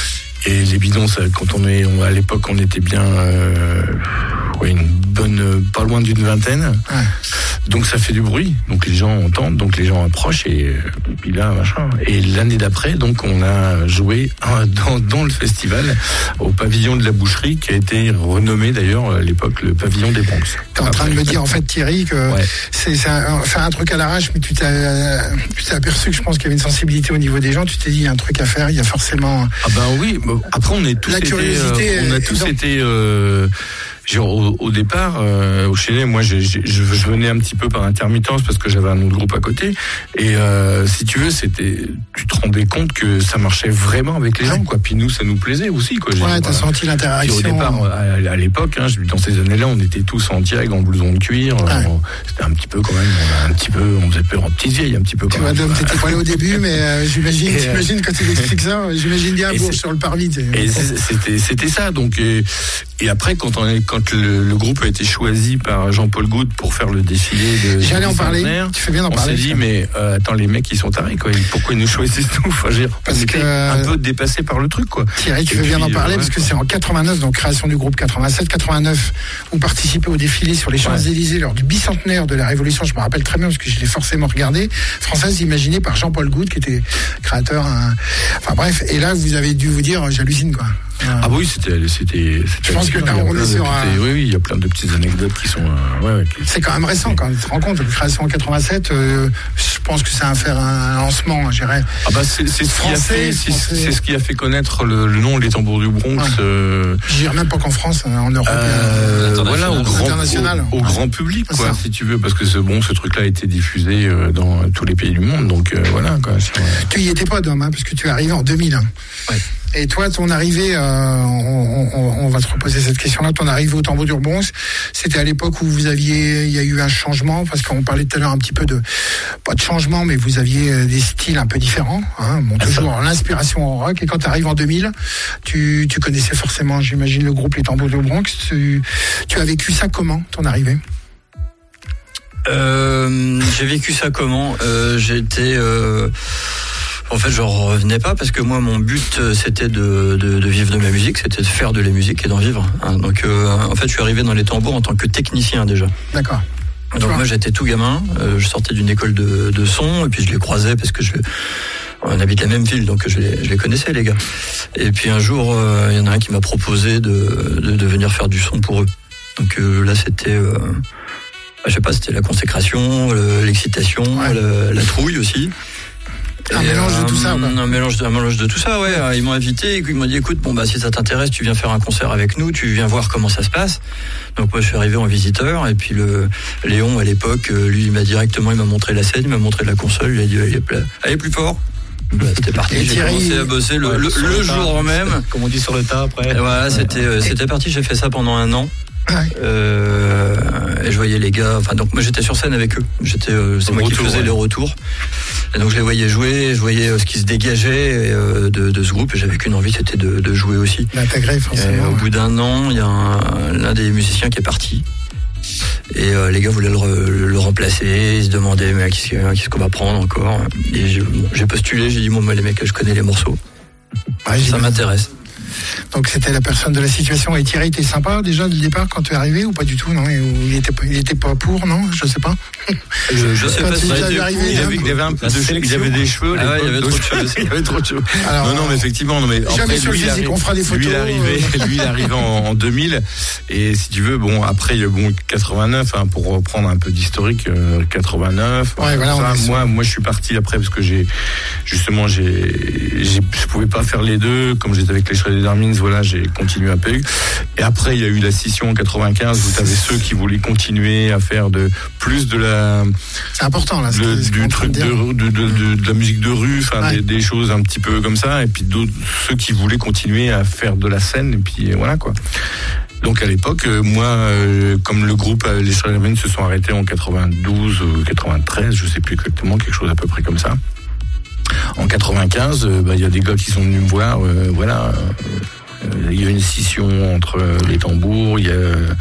Et les bidons, ça, quand on est, on, à l'époque, on était bien, euh, ouais, une bonne, pas loin d'une vingtaine. Ouais. Donc ça fait du bruit. Donc les gens entendent, donc les gens approchent et, et puis là, machin. Et l'année d'après, donc on a joué dans, dans le festival au pavillon de la boucherie, qui a été renommé d'ailleurs à l'époque le pavillon des Bronx. T'es en train de me dire en fait, Thierry, que ouais. c'est, c'est un, faire un truc à l'arrache, mais tu t'es, tu t'es aperçu que je pense qu'il y avait une sensibilité au niveau des gens. Tu t'es dit il y a un truc à faire, il y a forcément. Ah ben oui. Après, on est tous la été, curiosité euh, on a tous donc... été. Euh, Genre, au, au départ, euh, au Chénet, moi, je, je, je venais un petit peu par intermittence parce que j'avais un autre groupe à côté. Et euh, si tu veux, c'était, tu te rendais compte que ça marchait vraiment avec les gens, quoi. Puis nous, ça nous plaisait aussi, quoi. Ouais, t'as senti l'interaction. Puis au départ, à, à l'époque, hein, dans ces années-là, on était tous en tireg, en blouson de cuir. Ouais. On, c'était un petit peu quand même, on a un petit peu, on faisait peur en petites vieilles, un petit peu. Tu vois, Dom, t'étais pas là au début, mais euh, j'imagine, et, j'imagine quand il explique ça, j'imagine bien Bourges sur le parvis. Et c'était, c'était ça. Donc, et, et après, quand on est, quand le, le groupe a été choisi par Jean-Paul Goude pour faire le défilé de. J'allais en parler. Tu fais bien d'en on parler. On s'est dit, mais euh, attends, les mecs, ils sont tarés, quoi. Pourquoi ils nous choisissent nous enfin, je veux dire, parce que un peu dépassé par le truc, quoi. Thierry, tu et fais puis, bien d'en parler euh, parce ouais, que c'est en quatre-vingt-neuf, donc création du groupe quatre-vingt-sept quatre-vingt-neuf. Vous participez au défilé sur les Champs-Élysées ouais. lors du bicentenaire de la Révolution. Je me rappelle très bien parce que je l'ai forcément regardé. Française imaginée par Jean-Paul Goude, qui était créateur. Un... Enfin bref, et là, vous avez dû vous dire, j'hallucine, quoi. Ah oui, c'était, c'était, c'était je pense que là, on est sur un... Oui, oui, il y a plein de petites anecdotes qui sont. Euh, ouais, ouais, qui... C'est quand même récent, quand tu te rends compte. La création en quatre-vingt-sept, euh, je pense que ça va faire un lancement, je dirais. Ah bah c'est, c'est, ce, français, qui a fait, c'est, c'est ce qui a fait connaître le, le nom Les Tambours du Bronx. Ouais. Euh... Je dirais même pas qu'en France, en Europe. Euh, voilà, au grand, international. Au, au ouais. grand public, quoi, si tu veux, parce que ce, bon, ce truc-là a été diffusé dans tous les pays du monde, donc euh, voilà. Quoi, c'est... Tu y étais pas, Dom, hein, parce que tu es arrivé en deux mille. Ouais. Et toi, ton arrivée, euh, on, on, on va te reposer cette question-là, ton arrivée au Tambour du Bronx, c'était à l'époque où vous aviez, il y a eu un changement, parce qu'on parlait tout à l'heure un petit peu de, pas de changement, mais vous aviez des styles un peu différents, hein, bon, toujours l'inspiration au rock, et quand tu arrives en deux mille, tu, tu connaissais forcément, j'imagine, le groupe Les Tambours du Bronx, tu, tu as vécu ça comment, ton arrivée ? euh, J'ai vécu ça comment euh, J'ai été... Euh... En fait, je revenais pas parce que moi, mon but, c'était de, de, de vivre de ma musique, c'était de faire de la musique et d'en vivre. Hein. Donc, euh, en fait, je suis arrivé dans les tambours en tant que technicien déjà. D'accord. Donc moi, j'étais tout gamin. Euh, je sortais d'une école de, de son et puis je les croisais parce que je, on habite la même ville, donc je les, je les connaissais, les gars. Et puis un jour, il euh, y en a un qui m'a proposé de, de, de venir faire du son pour eux. Donc euh, là, c'était, euh, je sais pas, c'était la consécration, le, l'excitation, ouais. la, la trouille aussi. Un Et, mélange euh, de tout ça, quoi. Un mélange, de, un mélange de tout ça, ouais. Ils m'ont invité, ils m'ont dit, écoute, bon, bah, si ça t'intéresse, tu viens faire un concert avec nous, tu viens voir comment ça se passe. Donc, moi, je suis arrivé en visiteur, et puis le, Léon, à l'époque, lui, il m'a directement, il m'a montré la scène, il m'a montré la console, il a dit, allez, allez plus fort. Bah, c'était parti, j'ai Thierry, commencé à bosser le, ouais, le, le jour même. Comme on dit sur le tas après. Et voilà, c'était, euh, c'était parti, j'ai fait ça pendant un an. Ouais. Euh, et je voyais les gars, enfin donc moi j'étais sur scène avec eux, j'étais, euh, c'est Au moi retour, qui faisais ouais. les retours, et donc je les voyais jouer, je voyais euh, ce qui se dégageait euh, de, de ce groupe, et j'avais qu'une envie, c'était de, de jouer aussi. L'intégrer, Et forcément. au bout d'un an, il y a un, l'un des musiciens qui est parti, et euh, les gars voulaient le, re- le remplacer, ils se demandaient mais qu'est-ce, que- qu'est-ce qu'on va prendre encore, et j'ai, bon, j'ai postulé, j'ai dit bon moi les mecs je connais les morceaux, Ouais, ça j'imagine. m'intéresse. Donc c'était la personne de la situation. Et Thierry était sympa déjà dès le départ quand tu es arrivé ou pas du tout, non? Et, ou il était pas, il était pas pour, non? Je sais pas. Je, je sais Quand pas il si est c'était arrivé, pour- Il avait, il avait un peu La de cheveux, il avait des cheveux. à Ah ouais, il y l'époque, avait donc- trop de cheveux. Il y avait trop de cheveux. Alors, non, non, mais effectivement, non, mais jamais après, sur le lui, il physique, arri- on fera des photos. Lui, il est arrivé, lui, il est arrivé en, en deux mille. Et si tu veux, bon, après, il y a bon, quatre-vingt-neuf, hein, pour reprendre un peu d'historique, euh, quatre-vingt-neuf. Ouais, voilà, ça, on est moi, moi, je suis parti après parce que j'ai, justement, j'ai, j'ai, je pouvais pas faire les deux. Comme j'étais avec les Shredded Armins, voilà, j'ai continué un peu. Et après, il y a eu la scission en quatre-vingt-quinze où tu avais ceux qui voulaient continuer à faire de, plus de la, c'est important là. Ce le- que- ce qu'on est du en train truc de de, dire. de, de, de, de la musique de rue, enfin Ouais. des, des choses un petit peu comme ça, et puis d'autres ceux qui voulaient continuer à faire de la scène, et puis voilà quoi. Donc à l'époque, euh, moi, euh, comme le groupe, euh, les Shredded Armins se sont arrêtés en quatre-vingt-douze ou quatre-vingt-treize, je sais plus exactement, quelque chose à peu près comme ça. En quatre-vingt-quinze, il euh, bah, y a des gars qui sont venus me voir, euh, voilà. Il euh, y a une scission entre euh, les tambours, il y a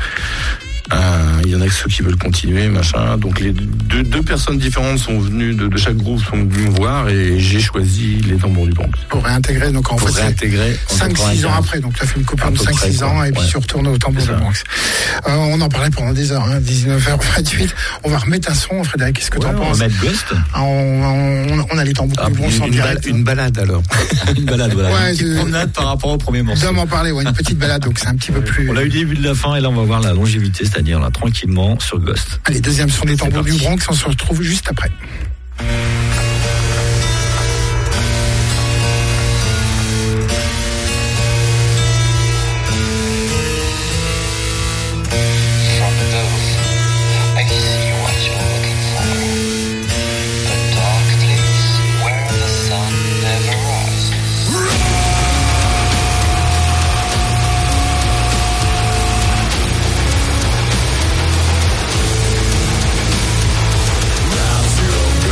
il y en a ceux qui veulent continuer, machin. Donc les deux, deux personnes différentes sont venues de, de chaque groupe sont venues me voir et j'ai choisi les tambours du Bronx. Pour réintégrer, donc en Pour fait, réintégrer cinq six ans après, donc tu as fait une coupure À de peu cinq six près, ans quoi. et puis Ouais. tu retournes au tambour C'est de ça. Bronx. Euh, on en parlait pendant des heures, hein, dix-neuf heures vingt-huit. On va remettre un son, Frédéric, qu'est-ce que Ouais, t'en on penses? va mettre Ghost. Ah, on, on, on a les tambours Ah, du Bronx en une, ba- direct. une balade alors. Une balade, voilà. Ouais, une petite je- promenade par rapport au premier On morceau. doit m'en parler, ouais, une petite balade, donc c'est un petit peu plus. On a eu le début de la fin et là on va voir la longévité, c'est-à-dire là tranquillement sur Ghost. Allez, deuxième son des tambours du parti. Bronx, on se retrouve juste après. From above, I see what you're looking for. The dark place where the sun never rises. Round zero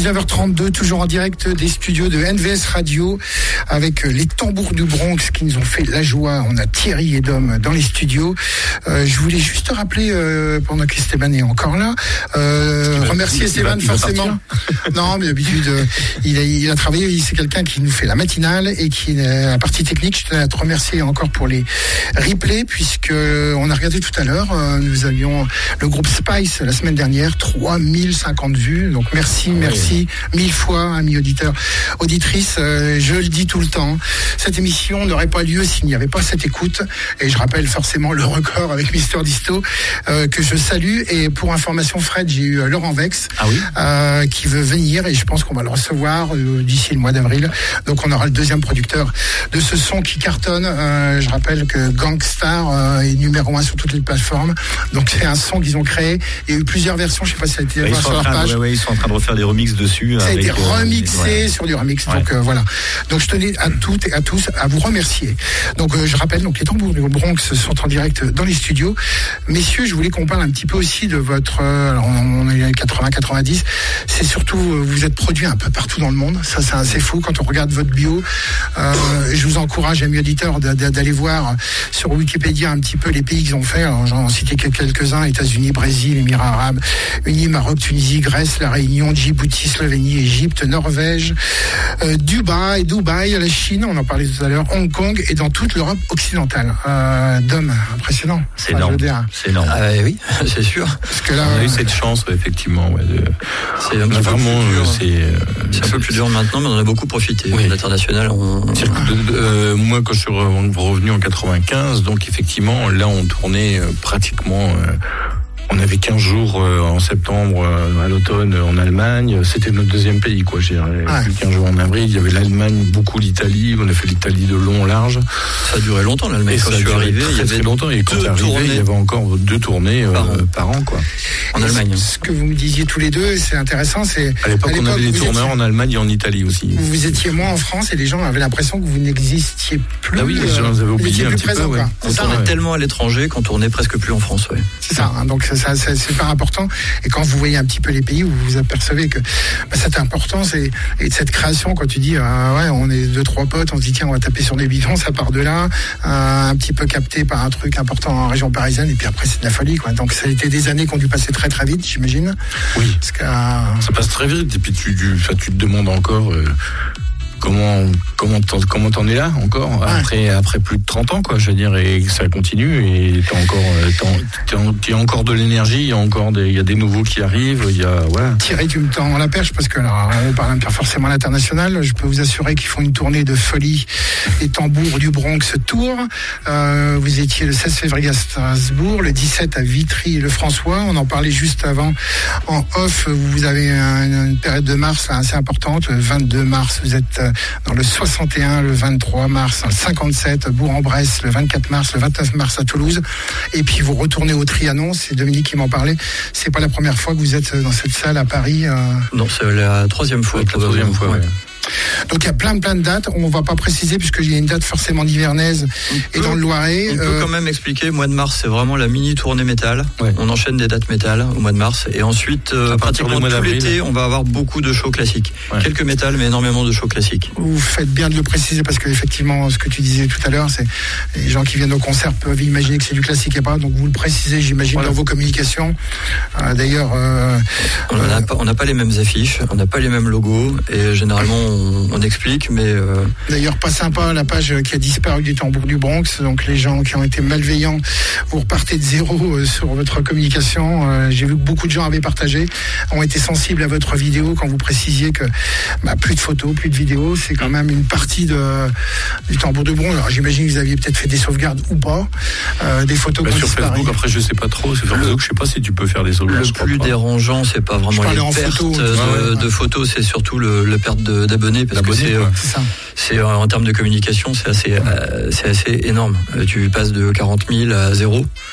dix-neuf heures trente-deux, toujours en direct des studios de N V S Radio avec les tambours du Bronx qui nous ont fait la joie. On a Thierry et Dom dans les studios. Euh, je voulais juste rappeler, euh, pendant qu'Esteban est encore là, euh, va, remercier Esteban forcément. Non, mais d'habitude, euh, il, a, il a travaillé, c'est quelqu'un qui nous fait la matinale et qui est la partie technique. Je tenais à te remercier encore pour les replays, puisque on a regardé tout à l'heure, euh, nous avions le groupe Spice la semaine dernière, trois mille cinquante vues. Donc merci, oui. merci mille fois, amis auditeurs, auditrices. Euh, je le dis tout le temps, cette émission n'aurait pas lieu s'il n'y avait pas cette écoute. Et je rappelle forcément le record avec Mister Disto, euh, que je salue. Et pour information, Fred, j'ai eu Laurent Vex, ah oui euh, qui veut venir, et je pense qu'on va le recevoir euh, d'ici le mois d'avril. Donc on aura le deuxième producteur de ce son qui cartonne. Euh, je rappelle que Gangstar euh, est numéro un sur toutes les plateformes. Donc c'est un son qu'ils ont créé. Il y a eu plusieurs versions, je sais pas si ça a été ouais, sur leur page. Ouais, ouais, ils sont en train de refaire des remixes dessus. Ça avec, a été remixé euh, ouais. sur du remix. Ouais. Donc euh, voilà. Donc je tenais à toutes et à tous à vous remercier. Donc euh, je rappelle, donc les tambours du Bronx sont en direct dans les studios. Messieurs, je voulais qu'on parle un petit peu aussi de votre. Euh, alors on est les quatre-vingts quatre-vingt-dix. C'est surtout euh, vous êtes produit un peu partout dans le monde. Ça c'est assez fou quand on regarde votre bio. Euh, je vous encourage, amis auditeurs, d'aller voir sur Wikipédia un petit peu les pays qu'ils ont fait. Alors j'en cité quelques-uns: États-Unis, Brésil, Émirats Arabes Unis, Maroc, Tunisie, Grèce, La Réunion, Djibouti, Slovénie, Égypte, Norvège, euh, Dubaï, Dubaï, la Chine, on en parlait tout à l'heure, Hong Kong et dans toute l'Europe occidentale. Euh, Dom, impressionnant. C'est énorme. C'est énorme. Ah, oui, c'est sûr. Parce que là, on a eu cette chance, effectivement. Ouais, de... C'est un, petit peu vraiment, plus dur. C'est, euh, c'est un peu plus dur maintenant, mais on en a beaucoup profité. Oui. L'international, on... euh, moi, quand je suis revenu en quatre-vingt-quinze, donc effectivement, là, on tournait euh, pratiquement... Euh, on avait quinze jours euh, en septembre, euh, à l'automne, en Allemagne. C'était notre deuxième pays, quoi. J'ai ouais. quinze jours en avril. Il y avait l'Allemagne, beaucoup l'Italie. On a fait l'Italie de long, large. Ça a duré longtemps, l'Allemagne. Quand je suis arrivé, il y avait longtemps. Et quand arrivé, il y avait encore deux tournées euh, par, an. par an, quoi. En et Allemagne. Ce que vous me disiez tous les deux, c'est intéressant. C'est à l'époque, à l'époque on avait des tourneurs étiez... en Allemagne et en Italie aussi. Vous étiez moins en France et les gens avaient l'impression que vous n'existiez plus. Ah oui, les gens avaient oublié un petit présent, peu. Ouais. On tournait ouais. tellement à l'étranger qu'on tournait presque plus en France. Ouais. C'est ça. Hein, donc ça, ça, c'est super important. Et quand vous voyez un petit peu les pays, vous vous apercevez que bah, cette importance et, et de cette création, quand tu dis euh, ouais, on est deux trois potes, on se dit tiens, on va taper sur des bidons, ça part de là, euh, un petit peu capté par un truc important en région parisienne, et puis après c'est de la folie, quoi. Donc ça a été des années qui ont dû passer très très vite, j'imagine. Oui. Parce que, euh... ça passe très vite, et puis tu, tu, tu te demandes encore. Euh... Comment comment t'en, comment t'en es là encore ouais. après après plus de trente ans, quoi, je veux dire, et ça continue, et t'as encore t'as, t'as encore de l'énergie, il y a encore des il y a des nouveaux qui arrivent, il y a voilà. Thierry, tu me tends la perche parce que là on parle pas forcément à l'international. Je peux vous assurer qu'ils font une tournée de folie, les tambours du Bronx Tour. Euh, vous étiez le seize février à Strasbourg, le dix-sept à Vitry et le François. On en parlait juste avant en off. Vous avez une, une période de mars assez importante. Le vingt-deux mars, vous êtes dans le soixante et un, le vingt-trois mars, le cinquante-sept, Bourg-en-Bresse, le vingt-quatre mars, le vingt-neuf mars à Toulouse. Et puis vous retournez au Trianon, c'est Dominique qui m'en parlait. C'est pas la première fois que vous êtes dans cette salle à Paris. Euh... Non, c'est la troisième fois. La troisième fois, ouais. ouais. Donc il y a plein plein de dates, on va pas préciser puisqu'il y a une date forcément nivernaise et dans le Loiret. On euh... peut quand même expliquer, mois de mars c'est vraiment la mini tournée métal, ouais. On enchaîne des dates métal au mois de mars, et ensuite euh, pratiquement tout l'été on va avoir beaucoup de shows classiques, ouais. Quelques métal mais énormément de shows classiques. Vous faites bien de le préciser parce qu'effectivement ce que tu disais tout à l'heure, c'est les gens qui viennent au concert peuvent imaginer que c'est du classique et pas, donc vous le précisez j'imagine voilà. Dans vos communications. Euh, d'ailleurs euh, on n'a euh... pas, pas les mêmes affiches, on n'a pas les mêmes logos, et généralement on, on explique, mais euh... d'ailleurs pas sympa la page qui a disparu des tambours du Bronx, donc les gens qui ont été malveillants, vous repartez de zéro euh, sur votre communication. Euh, j'ai vu que beaucoup de gens avaient partagé, ont été sensibles à votre vidéo quand vous précisiez que bah, plus de photos, plus de vidéos, c'est quand même une partie de, du tambour du Bronx. Alors j'imagine que vous aviez peut-être fait des sauvegardes ou pas, euh, des photos bah, qui sur disparu. Facebook, après je sais pas trop, sur Facebook je sais pas si tu peux faire des sauvegardes. Le plus dérangeant c'est pas vraiment les pertes photo, de, ouais, ouais. de photos, c'est surtout le, le perte de, d'abonnés, parce que c'est, euh, c'est ça. C'est euh, en termes de communication, c'est assez, euh, c'est assez énorme. Euh, tu passes de quarante mille à zéro.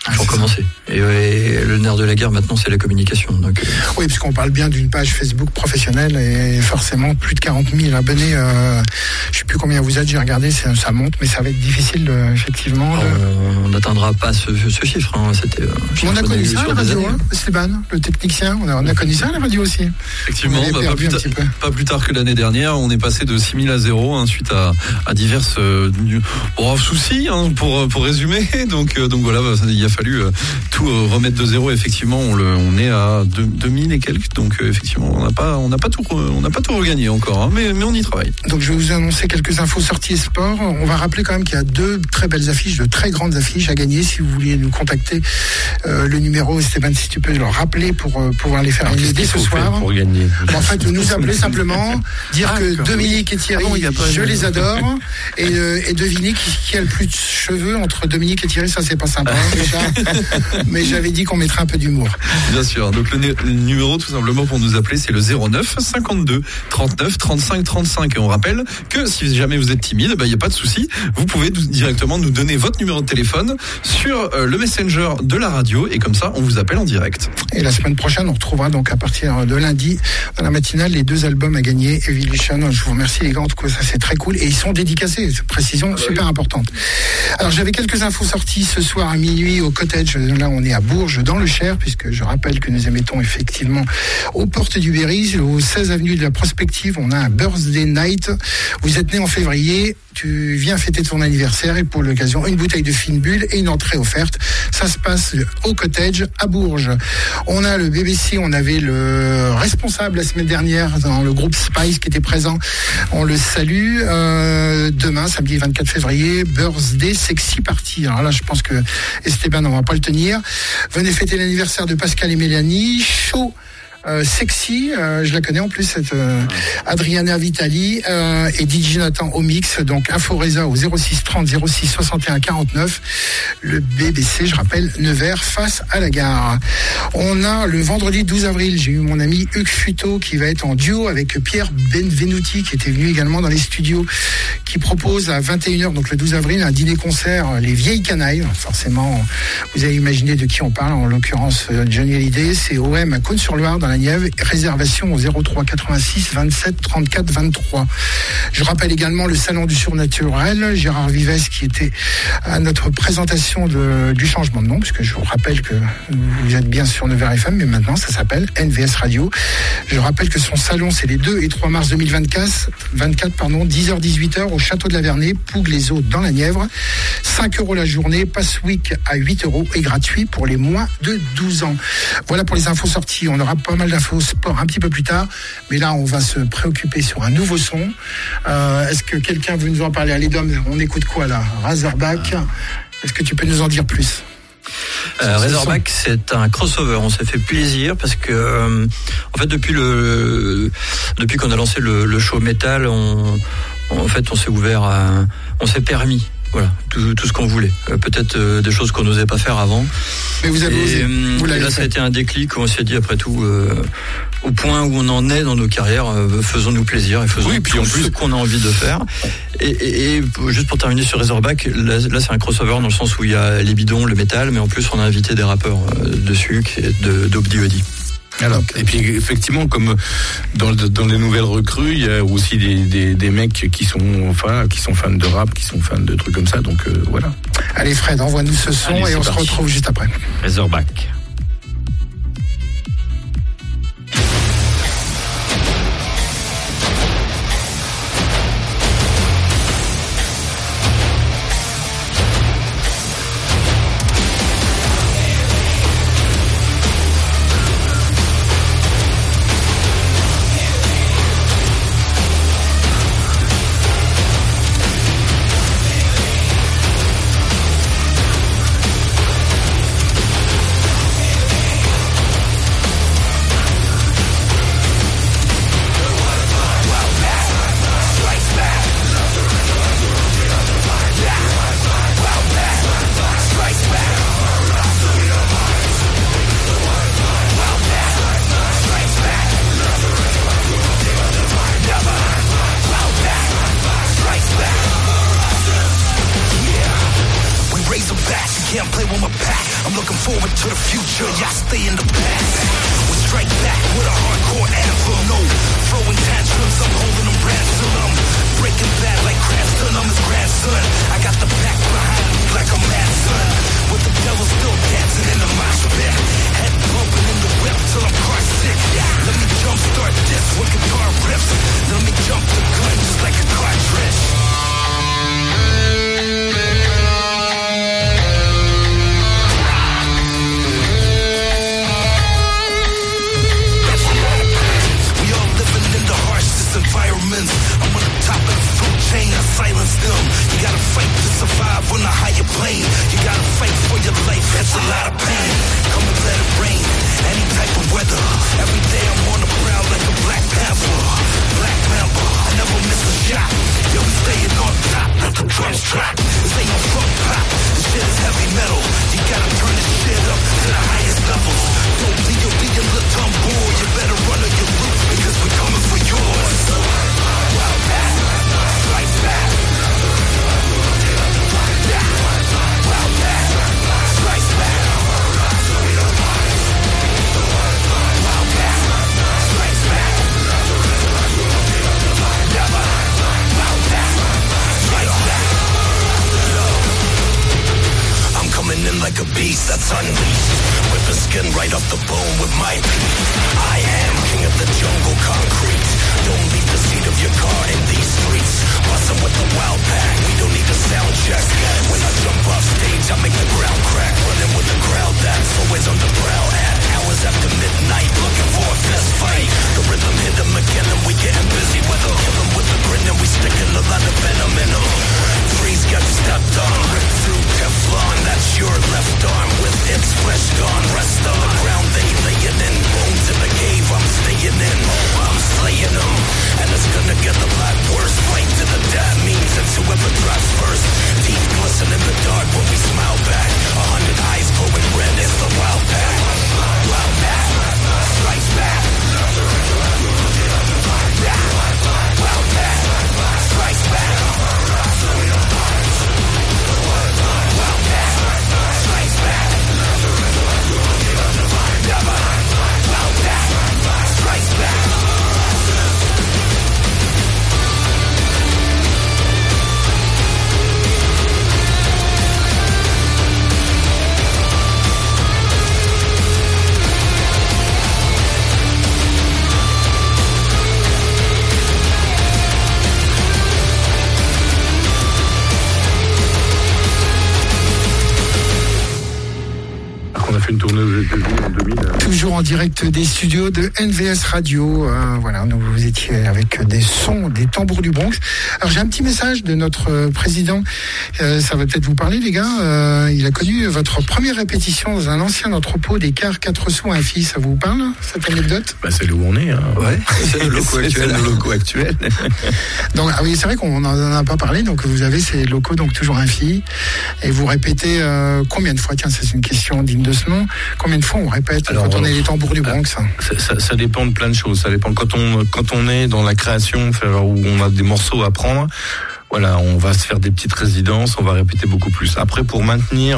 Il faut recommencer. Et, et le nerf de la guerre maintenant, c'est la communication. Donc, euh... oui, puisqu'on parle bien d'une page Facebook professionnelle et forcément plus de quarante mille abonnés. Euh, je ne sais plus combien vous êtes, j'ai regardé, ça, ça monte, mais ça va être difficile, euh, effectivement. De... On n'atteindra pas ce, ce chiffre. Hein. C'était, euh, on a connu ça à la radio, hein, Stéban, le technicien. On a, on a connu ça à la radio aussi. Effectivement, bah, pas, plus ta- pas plus tard que l'année dernière, on est passé de six mille à zéro hein, suite à, à diverses euh, oh, soucis, hein, pour, pour résumer. Donc, euh, donc voilà, bah, il a fallu euh, tout euh, remettre de zéro. Effectivement, on, le, on est à deux mille et quelques. Donc euh, effectivement, on n'a pas, on n'a pas tout, on n'a pas tout regagné encore, hein, mais, mais on y travaille. Donc je vais vous annoncer quelques infos sorties et sport. On va rappeler quand même qu'il y a deux très belles affiches, de très grandes affiches à gagner. Si vous vouliez nous contacter, euh, le numéro, Stéban, si tu peux le rappeler pour euh, pouvoir les faire gagner dès ce soir. Pour gagner. En fait, nous appeler simplement, dire ah, que Dominique et Thierry, ah bon, je les adore, et, euh, et deviner qui, qui a le plus de cheveux entre Dominique et Thierry. Ça, c'est pas sympa, déjà. Mais j'avais dit qu'on mettrait un peu d'humour. Bien sûr. Donc le, le numéro, tout simplement, pour nous appeler, c'est le zéro neuf cinquante-deux trente-neuf trente-cinq trente-cinq. Et on rappelle que si jamais vous êtes timide, il bah, n'y a pas de souci. Vous pouvez directement nous donner votre numéro de téléphone sur euh, le Messenger de la radio, et comme ça, on vous appelle en direct. Et la semaine prochaine, on retrouvera donc à partir de lundi, dans la matinale, les deux albums à gagner. Evolution, je vous remercie les gars, en tout cas, ça c'est très cool. Et ils sont dédicacés, précision ah bah super oui. importante. Alors j'avais quelques infos sorties ce soir à minuit au Cottage. Là, on est à Bourges, dans le Cher, puisque je rappelle que nous émettons effectivement aux portes du Berry, au seize avenue de la Prospective. On a un Birthday Night. Vous êtes né en février, tu viens fêter ton anniversaire, et pour l'occasion, une bouteille de fine bulle et une entrée offerte. Ça se passe au Cottage à Bourges. On a le B B C, on avait le responsable la semaine dernière dans le groupe Spice qui était présent. On le salue. Euh, demain, samedi vingt-quatre février, Birthday Sexy Party. Alors là, je pense que Esteban, on va pas le tenir. Venez fêter l'anniversaire de Pascal et Mélanie. Chaud. Euh, sexy, euh, je la connais en plus, cette euh, Adriana Vitali euh, et D J Nathan au mix. Donc Inforesa au zéro six trente zéro six soixante et un quarante-neuf. Le B B C, je rappelle, Nevers face à la gare. On a le vendredi douze avril, j'ai eu mon ami Hugues Futo qui va être en duo avec Pierre Benvenuti qui était venu également dans les studios, qui propose à vingt et une heures, donc le douze avril, un dîner-concert Les Vieilles Canailles. Forcément, vous avez imaginé de qui on parle, en l'occurrence Johnny Hallyday. C'est O M à Cône-sur-Loire dans la Nièvre. Réservation au zéro trois quatre-vingt-six vingt-sept trente-quatre vingt-trois. Je rappelle également le Salon du Surnaturel. Gérard Vives qui était à notre présentation de, du changement de nom, puisque je vous rappelle que vous êtes bien sur Nevers F M, mais maintenant ça s'appelle N V S Radio. Je rappelle que son salon, c'est les deux et trois mars deux mille vingt-quatre, vingt-quatre, pardon, dix heures dix-huit heures au Château de la Vernée, Pougue-les-Eaux dans la Nièvre. cinq euros la journée, pass week à huit euros et gratuit pour les moins de douze ans. Voilà pour les infos sorties. On aura pas mal d'infos sport un petit peu plus tard, mais là on va se préoccuper sur un nouveau son. Euh, est-ce que quelqu'un veut nous en parler? Allez Dom, on écoute quoi là? Razorback, est-ce que tu peux nous en dire plus? Euh, Razorback, c'est un crossover. On s'est fait plaisir parce que, euh, en fait, depuis le, depuis qu'on a lancé le, le show metal, on, en fait, on s'est ouvert, à, on s'est permis. Voilà, tout, tout ce qu'on voulait. Euh, peut-être euh, des choses qu'on n'osait pas faire avant. Mais vous avez osé. Vous et là, ça a été un déclic où on s'est dit, après tout, euh, au point où on en est dans nos carrières, euh, faisons-nous plaisir et faisons oui, puis tout en plus ce qu'on a envie de faire. Et, et, et juste pour terminer sur Razorback, là, là, c'est un crossover dans le sens où il y a les bidons, le métal, mais en plus, on a invité des rappeurs euh, dessus, qui est de Dope D O D. Alors, et puis effectivement, comme dans, dans les nouvelles recrues, il y a aussi des, des, des mecs qui sont, enfin, qui sont fans de rap, qui sont fans de trucs comme ça. Donc euh, voilà. Allez Fred, envoie-nous ce son. Allez, et on parti. Se retrouve juste après. Razorback. looking forward to the future, y'all stay in the past. We strike back with a hardcore anthem. No throwing tantrums, I'm holding them ransom. I'm breaking bad like Cranston, I'm his grandson. I got the pack behind me like a mad son. With the devil still dancing in the mosh pit. Head bumping in the whip till I'm car sick. Let me jumpstart this with guitar riffs. Let me jump the gun just like a cartridge. Environments. I'm on the top of the food chain, I silence them. You gotta fight to survive on a higher plane. You gotta fight for your life, that's a lot of pain. Come and let it rain, any type of weather. Every day I'm on the prowl like a Black Panther. Black Mamba, I never miss a shot. Yo, we staying on top, let the drums drop. This ain't no funk pop, this shit is heavy metal. You gotta turn this shit up to the highest levels. Don't be your, be your little tambour. You better run or you lose, because we're coming for yours. Wild back, right back. Yeah, wild back, right back. Wild back, right back. Never, wild back, right back. I'm coming in like a beast that's unleashed. Ripping skin right off the bone with my feet. I am king of the jungle, concrete. Don't leave the seat of your car in these streets. Bustin' with the wild pack, we don't need a sound check. When I jump off stage, I make the ground crack. Running with the crowd that's always on the prowl. At hours after midnight, looking for a fist fight. The rhythm hit them again and we getting busy with them. Kill them with the grin and we sticking a lot of venom in them. Freeze got stepped on, ripped through Teflon. That's your left arm with its flesh gone. Rest on the ground, they laying in. Bones in the cave, I'm staying in. I'm slaying them. And it's gonna get a lot worse. Fight to the death means it's whoever drops first. Teeth glisten in the dark when we smile back. A hundred eyes glowing red, it's the wild pack. Wild pack, strikes back. Yeah, wild pack, strikes back. Wild pack, strikes back. Never, wild pack, strikes back. On a fait une tournée aux États-Unis en deux mille. Toujours en direct des studios de N V S Radio. Euh, voilà, nous vous étiez avec des sons, des tambours du Bronx. Alors j'ai un petit message de notre euh, président. Euh, ça va peut-être vous parler, les gars. Euh, il a connu votre première répétition dans un ancien entrepôt des cars quatre sous un fils. Ça vous parle, cette anecdote? Bah, c'est là où on est. Hein. Ouais, c'est le locaux actuel. Le locaux actuel. Donc ah oui, c'est vrai qu'on n'en a pas parlé. Donc vous avez ces locaux, donc toujours un fils. Et vous répétez euh, combien de fois? Tiens, c'est une question digne de ce nom. Combien de fois on répète? Alors, quand on est les tambours du Bronx? Ça, ça, ça dépend de plein de choses. Ça dépend quand on quand on est dans la création, où on a des morceaux à prendre. Voilà, on va se faire des petites résidences, on va répéter beaucoup plus. Après, pour maintenir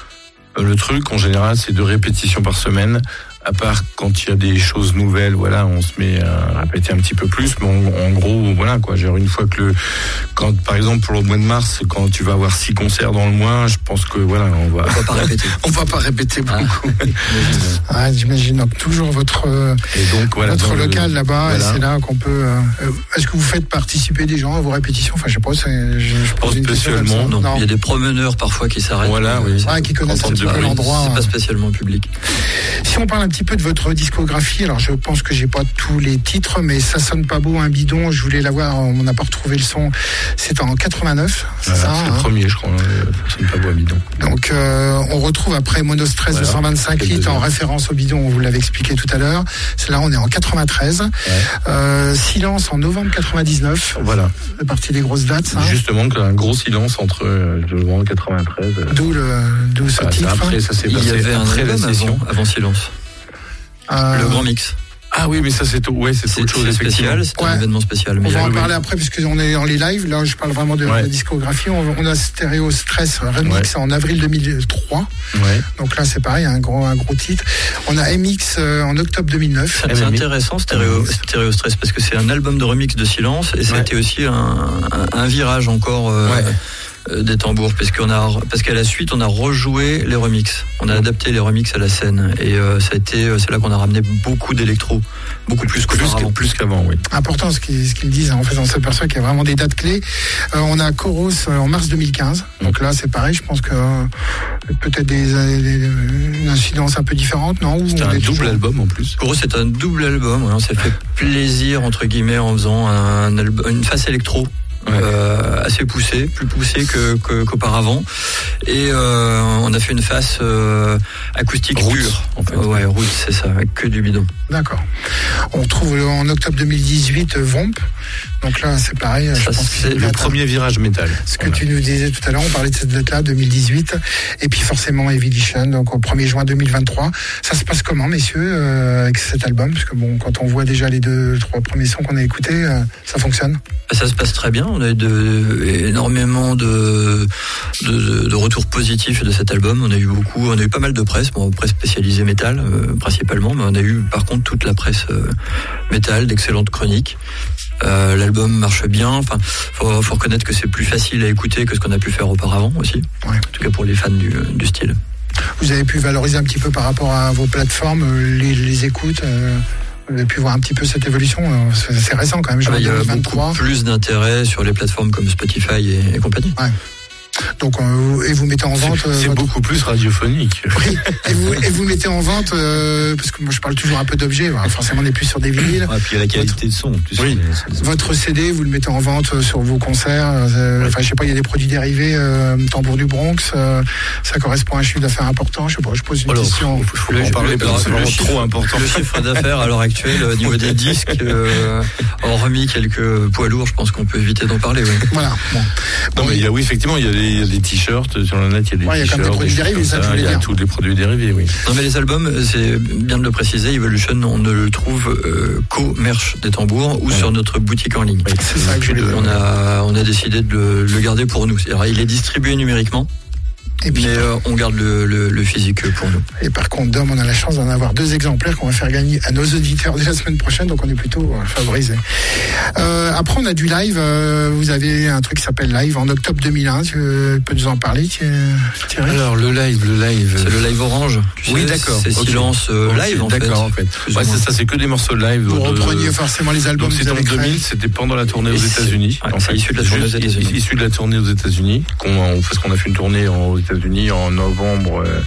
le truc, en général, c'est deux répétitions par semaine. À part quand il y a des choses nouvelles, voilà, on se met à répéter un petit peu plus. Mais en, en gros, voilà quoi. Genre une fois que le, quand par exemple pour le mois de mars, quand tu vas avoir six concerts dans le mois, je pense que voilà, on va. On va pas répéter. on va pas répéter beaucoup. Ah, ah, j'imagine donc toujours votre et donc, voilà, votre local le, là-bas. voilà. Et c'est là qu'on peut. Euh, est-ce que vous faites participer des gens à vos répétitions? Enfin, je sais pas. C'est, je, je pose une question comme ça. Non. non. Il y a des promeneurs parfois qui s'arrêtent. Voilà, oui. Ah, qui connaissent un petit peu l'endroit. C'est pas spécialement public. Si on parle un petit peu de votre discographie, alors je pense que j'ai pas tous les titres, mais Ça sonne pas beau, un bidon, je voulais l'avoir, on n'a pas retrouvé le son. C'est en quatre-vingt-neuf, c'est voilà, ça c'est hein. le premier, je crois. Ça sonne pas beau, un bidon. Donc euh, on retrouve après Monostress voilà, de cent vingt-cinq litres en référence au bidon, vous l'avez expliqué tout à l'heure. C'est là on est en quatre-vingt-treize. Ouais. Euh, silence en novembre quatre-vingt-dix-neuf. Voilà. C'est partie des grosses dates. Hein. Justement, un gros silence entre novembre quatre-vingt-treize. D'où le, d'où ce ah, titre. Après, ça s'est Il passé y avait un après la album session avant, avant silence. Euh... Le grand mix. Ah oui, mais ça c'est tout. Ouais, c'est, C'est, autre chose. c'est effectivement. spécial, c'est Ouais. un événement spécial. Mais On il y va a- en oui, parler oui. après puisqu'on est dans les lives. Là, je parle vraiment de Ouais. la discographie. On, on a Stereo Stress Remix en avril deux mille trois. Ouais. Donc là, c'est pareil, un gros, un gros titre. On a M X euh, en octobre deux mille neuf. C'est, c'est M M I. intéressant, Stéréo, Stéréo Stress, parce que c'est un album de remix de Silence et ça a Ouais. été aussi un, un, un virage encore euh, Ouais. euh, des tambours, parce qu'on a, parce qu'à la suite, on a rejoué les remixes, on a adapté les remixes à la scène et euh, ça a été, c'est là qu'on a ramené beaucoup d'électro, beaucoup plus Plus, qu'auparavant. que- plus qu'avant, oui. Important ce qu'ils, ce qu'ils disent. En fait, on s'aperçoit qu'il y a vraiment des dates clés. Euh, on a Choros euh, en mars deux mille quinze. Donc là, c'est pareil. Je pense que euh, peut-être des, des, une incidence un peu différente, non? Ou C'est on un est double toujours- album en plus. Pour eux, c'est un double album. ouais, on s'est fait plaisir entre guillemets en faisant un album, une face électro. Ouais. Euh, assez poussée, plus poussée que, que- qu'auparavant, et euh, on a fait une face euh, acoustique Roots, pure. en fait. Euh, ouais, Roots, c'est ça, avec que du bidon. D'accord. On retrouve euh, en octobre deux mille dix-huit euh, Vomp. Donc là, c'est pareil. Je Ça, pense que c'est une Le date, premier virage métal. Ce que Voilà. tu nous disais tout à l'heure, on parlait de cette date-là, deux mille dix-huit, et puis forcément Evidition, donc au premier juin deux mille vingt-trois. Ça se passe comment, messieurs, euh, avec cet album? Parce que bon, quand on voit déjà les deux, trois premiers sons qu'on a écoutés, euh, ça fonctionne. Ça se passe très bien. On a eu de, énormément de, de, de- de retours positifs de cet album. On a eu beaucoup, on a eu pas mal de presse, bon, presse spécialisée métal euh, principalement, mais on a eu par contre toute la presse euh, métal, d'excellentes chroniques. Euh, l'album marche bien. Enfin, faut, faut reconnaître que c'est plus facile à écouter que ce qu'on a pu faire auparavant aussi. Ouais. En tout cas pour les fans du, du style. Vous avez pu valoriser un petit peu par rapport à vos plateformes, euh, les, les écoutes. Euh, vous avez pu voir un petit peu cette évolution. euh, C'est, c'est récent quand même, Ah juin bah, il y a deux mille vingt-trois. beaucoup plus d'intérêt sur les plateformes comme Spotify et, et compagnie. Donc, euh, et vous mettez en vente. C'est, euh, c'est votre- beaucoup plus radiophonique. Oui, et vous, et vous mettez en vente, euh, parce que moi je parle toujours un peu d'objets, voilà, forcément on n'est plus sur des vinyles. Ouais, puis il y a la qualité de son. en plus, Oui. c'est- c'est- Votre C D, vous le mettez en vente euh, sur vos concerts. euh, Enfin, je sais pas, il y a des produits dérivés, euh, Tambour du Bronx. euh, ça correspond à un chiffre d'affaires important. Je sais pas, je pose une Alors, question. Faut pas en parler parce que c'est le vraiment chiffre- trop important. Le chiffre d'affaires à l'heure actuelle au niveau des disques, euh, hormis quelques poids lourds, je pense qu'on peut éviter d'en parler. Oui. Voilà. Bon. Non, Bon, mais il y a, oui, effectivement, il y a des, il y a des t-shirts sur le net, il y a des Ouais, il y a t-shirts. comme des produits choses dérivés, comme ça que je voulais Il y a dire. tous les produits dérivés, oui. Non mais les albums, c'est bien de le préciser, Evolution, on ne le trouve euh, qu'au merch des tambours ou Ouais. sur notre boutique en ligne. C'est ça que je voulais dire. On a, on a décidé de le, le garder pour nous. C'est-à-dire, il est distribué numériquement, Et puis, mais euh, on garde le, le, le physique pour nous. et par contre, Dom, on a la chance d'en avoir deux exemplaires qu'on va faire gagner à nos auditeurs dès la semaine prochaine, donc on est plutôt euh, favorisés. Euh, après, on a du live. euh, vous avez un truc qui s'appelle Live en octobre deux mille un. Tu euh, peux nous en parler, Thierry? Thierry Alors, le live, le live. C'est le live orange. Tu Oui, sais, d'accord. C'est Ok. silence euh, Ok, live en fait. D'accord, en fait. Plus Ouais, ou c'est moins. ça, c'est que des morceaux de live. Vous de- repreniez forcément les albums Donc que c'était vous en avez créés. deux mille, c'était pendant la tournée aux Et c'est- États-Unis. ouais, en c'est fait. issu de la tournée aux Juste États-Unis. Issu de la tournée aux États-Unis, qu'on, parce qu'on a fait une tournée en- aux États-Unis en novembre. euh,